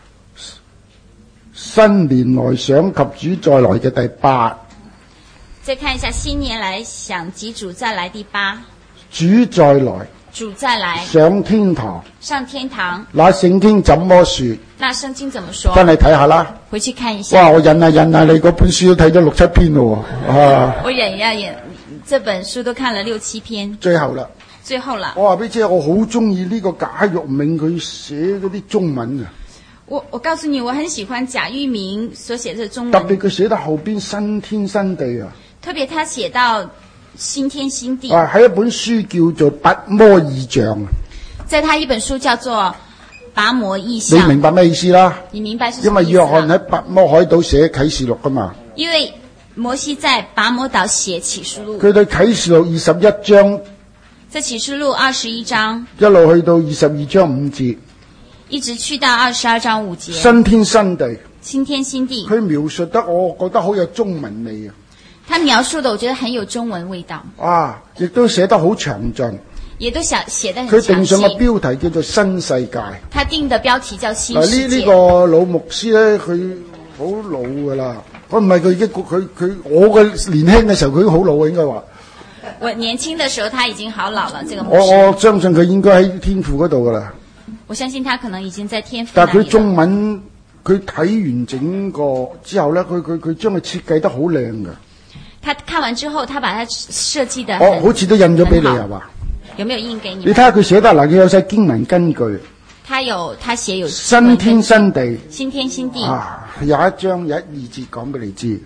新年來想及主再來嘅第8。 再看一下新年來想及主再來第8。 主再來。 主再來。 上天堂。 上天堂。 那聖經怎麼說？ 那聖經怎麼說？ 翻嚟睇下啦。 回去看一下。 哇！我忍啊，你嗰本書都睇咗6、7篇咯喎。 我忍呀忍，這本書都看了6、7篇。 最後啦。我話俾你知，我好中意呢個賈玉銘佢寫嗰啲中文啊。 我告訴你，我很喜歡賈玉銘所寫的中文。 特別佢寫到後邊新天新地啊。 特別他寫到新天新地。 喺一本書叫做《拔摩異象》。在他一本書叫做《拔摩異象》。 你明白咩意思啦？ 你明白是什麼意思？ 因為約翰喺拔摩海島寫啟示錄噶嘛。 因為摩西在拔摩島寫啟示錄。 佢對啟示錄21章。 在啟示錄21章。 一路去到22章5節。 一直去到22章5節。 新天新地。 新天新地。 佢描述得我覺得好有中文味啊。 他描述的我覺得很有中文味道。 啊，亦都寫得好詳盡。 也都寫得很詳細。 佢定上個標題叫做新世界。 他定的標題叫新世界。 呢個老牧師咧，佢好老噶啦。我唔係佢已經我嘅年輕嘅時候佢已經好老啊，應該話。 我年輕的時候他已經好老了，這個牧師。 我相信佢應該喺天父嗰度噶啦。 我相信他可能已經在天父。 但係佢中文，佢睇完整個之後咧，佢將佢設計得好靚噶。 他看完之後，他把它設計得好似都印咗俾你係嘛？ 有沒有印給你？ 你睇下佢寫得嗱，佢有晒經文根據。他寫有新天新地。新天新地。啊，有一章有1、2節講俾你知。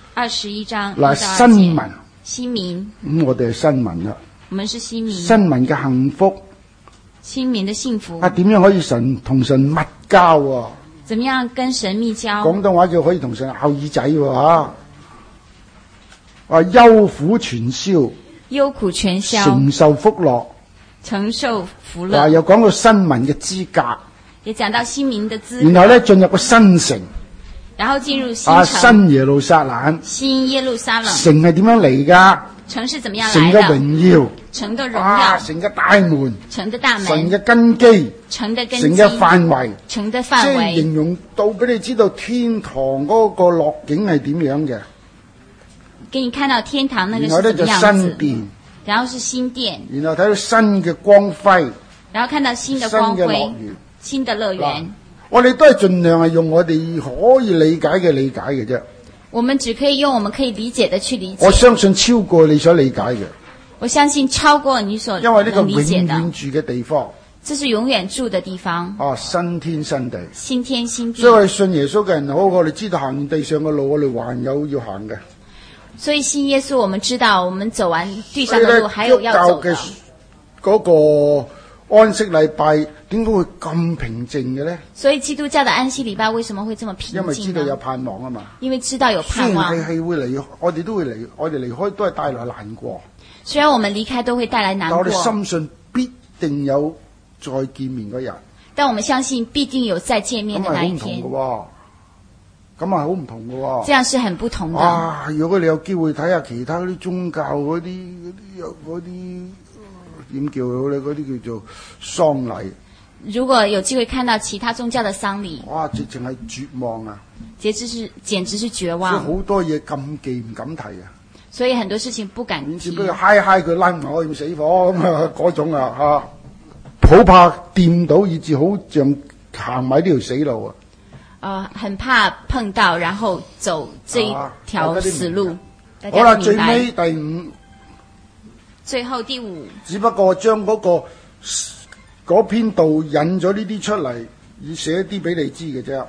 21章。 嗱，新民。 新民。 咁我哋係新民啦。 我們是新民。 新民嘅幸福。 新民的幸福。 啊，點樣可以同神密交啊？ 怎麼樣跟神密交？ 廣東話就可以同神拗耳仔喎憂苦全消。憂苦全消。承受福樂。承受福樂。又講到新民嘅資格。 也講到新民的資格。 然後咧進入個新城。 然後進入新城。 新耶路撒冷。 新耶路撒冷。 城係點樣嚟㗎？ 城是怎麼樣來的？ 城嘅榮耀。 城的榮耀。 城嘅大門。 城的大門。 城嘅根基。 城的根基。 城嘅範圍。 城的範圍。 即係形容到俾你知道天堂嗰個樂景係點樣嘅。 給你看到天堂那個是什麼樣子。 然後呢就新殿。 然後是新殿。 然後睇到新嘅光輝。 然後看到新的光輝。新的樂園。 我哋都係盡量係用我哋可以理解嘅啫。 我們只可以用我們可以理解的去理解。 我相信超過你所理解嘅。 我相信超過你所能理解的。 因為呢個永遠住嘅地方。 這是永遠住的地方。 新天新地。 新天新地。 所以我哋信耶穌嘅人好，我哋知道行完地上嘅路，我哋還有要行嘅。 所以信耶穌，我們知道我們走完地上的路，還有要走的。 嗰個安息禮拜點解會咁平靜嘅咧？ 所以基督教的安息禮拜為什麼會這麼平靜呢？ 因為知道有盼望啊嘛。 因為知道有盼望。 雖然係會離，我哋都會離，我哋離開都係帶來難過。 雖然我們離開都會帶來難過， 但我哋深信必定有再見面嗰日。 但我們相信必定有再見面的那一天。 咁係好唔同嘅喎。 這樣是很不同的。 啊！如果你有機會睇下其他嗰啲宗教嗰啲點叫咧？嗰啲叫做喪禮。 如果有機會看到其他宗教的喪禮， 哇！直情係絕望啊！ 簡直是絕望。 好多嘢禁忌唔敢提啊！所以很多事情不敢提。 只不過嗨佢拉我要死火咁啊嗰種啊嚇，好怕掂到，以至好像行埋呢條死路啊！ 很怕碰到，然後走這一條死路。 好啦，最尾第五， 最後第五， 只不過將嗰篇道引咗呢啲出嚟，以寫啲俾你知嘅啫。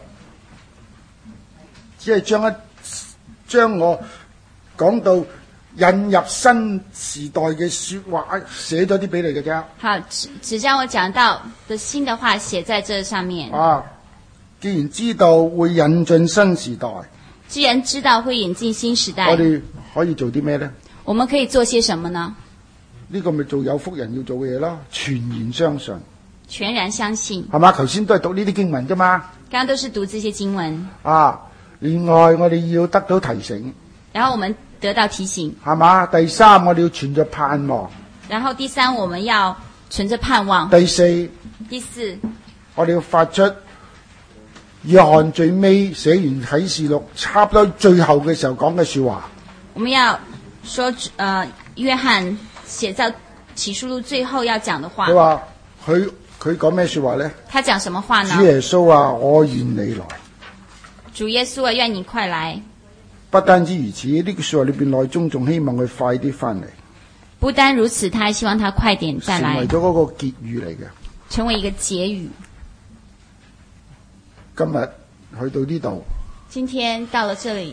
只係將我講到引入新時代嘅說話寫咗啲俾你嘅啫。 好，只將我講到的新的話寫在這上面。 既然知道會引進新時代， 既然知道會引進新時代， 我哋可以做啲咩呢？ 我們可以做些什麼呢？ 呢個咪做有福人要做嘅嘢咯，全然相信。 全然相信。 係嘛？頭先都係讀呢啲經文啫嘛。 剛剛都是讀這些經文。 另外我哋要得到提醒。 然後我們得到提醒。 係嘛？第三，我哋要存着盼望。 然後第三，我們要存着盼望。 第四，我哋要發出約翰最尾寫完啟示錄差不多最後嘅時候講嘅說話。 我們要說約翰寫到啟示錄最後要講的話。 佢話佢講咩說話呢？ 他講什麼話呢？ 主耶穌啊，我願你來。 主耶穌啊，願你快來。 不單止如此，呢句說話裏邊內中仲希望佢快啲翻嚟。 不單如此，他還希望他快點再來。 成為咗嗰個結語嚟嘅。 成為一個結語。 今日去到呢度。 今天到了這裡。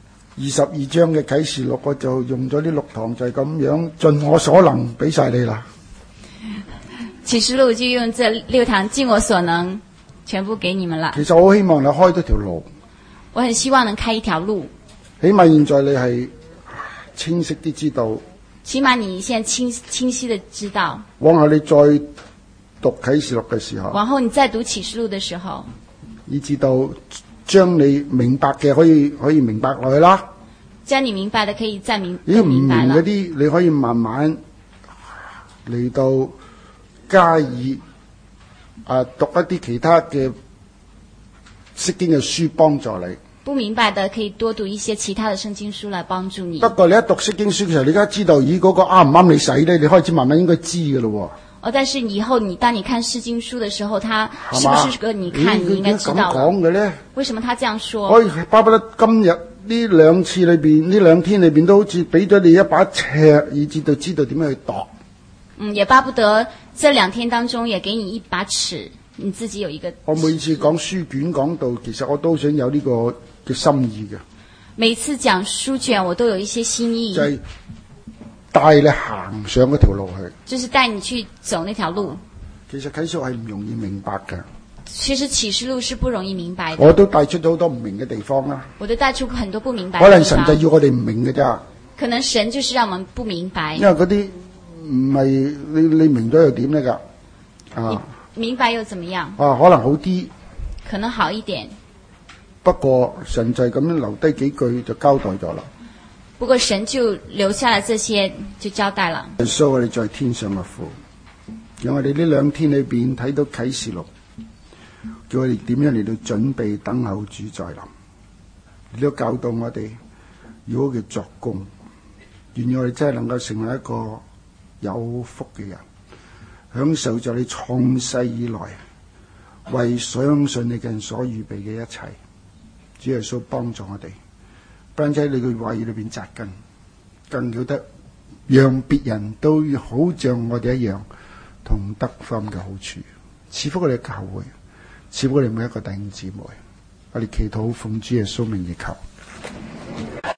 22章嘅啟示錄，我就用咗呢6堂，就係咁樣盡我所能俾晒你啦。 啟示錄就用這6堂盡我所能，全部給你們了。 其實我好希望你開多條路。 我很希望能開一條路。 起碼現在你係清晰啲知道。 起碼你現在清晰的知道。 往後你再讀啟示錄嘅時候。 往後你再讀啟示錄的時候。 以至到將你明白嘅可以明白落去啦。 將你明白的可以再明白了。 唔明嗰啲你可以慢慢嚟到加以讀一啲其他嘅釋經嘅書幫助你。 不明白的可以多讀一些其他的聖經書來幫助你。 不過你一讀釋經書嘅時候，你而家知道嗰個啱唔啱你使咧，你開始慢慢應該知㗎咯。 但是以後當你看釋經書的時候，他是不是個你看你應該知道了？ 咁講嘅咧？ 為什麼他這樣說？ 我巴不得今日呢2次裏邊，呢2天裏邊都好似俾咗你一把尺，以至到知道點樣去度。 也巴不得這2天當中也給你一把尺，你自己有一個。 我每次講書卷講到，其實我都想有呢個嘅心意嘅。 每次講書卷，我都有一些心意。 就係帶你行上嗰條路去， 就是帶你去走那條路。 其實啟示錄係唔容易明白嘅。 其實啟示錄是不容易明白的。 我都帶出咗好多唔明嘅地方啦。 我都帶出很多不明白的地方。 可能神就要我哋唔明嘅咋。 可能神就是讓我們不明白。 因為嗰啲唔係你明咗又點呢？㗎？ 明白又怎麼樣？ 可能好啲。 可能好一點。 不過神就係咁樣留低幾句就交代咗啦。 不過神就留下了這些，就交代了。 耶穌我哋在天上嘅父，讓我哋呢2天裏邊睇到啟示錄，叫我哋點樣嚟到準備等候主再臨。你都教導我哋如果佢作工，願我哋真係能夠成為一個有福嘅人，享受咗你創世以來為相信你嘅人所預備嘅一切。主耶穌幫助我哋。不單止喺你嘅話語裏邊扎根，更曉得讓別人都好像我哋一樣同得福音嘅好處。賜福我哋教會，賜福我哋每一個弟兄姊妹。我哋祈禱奉主耶穌名而求。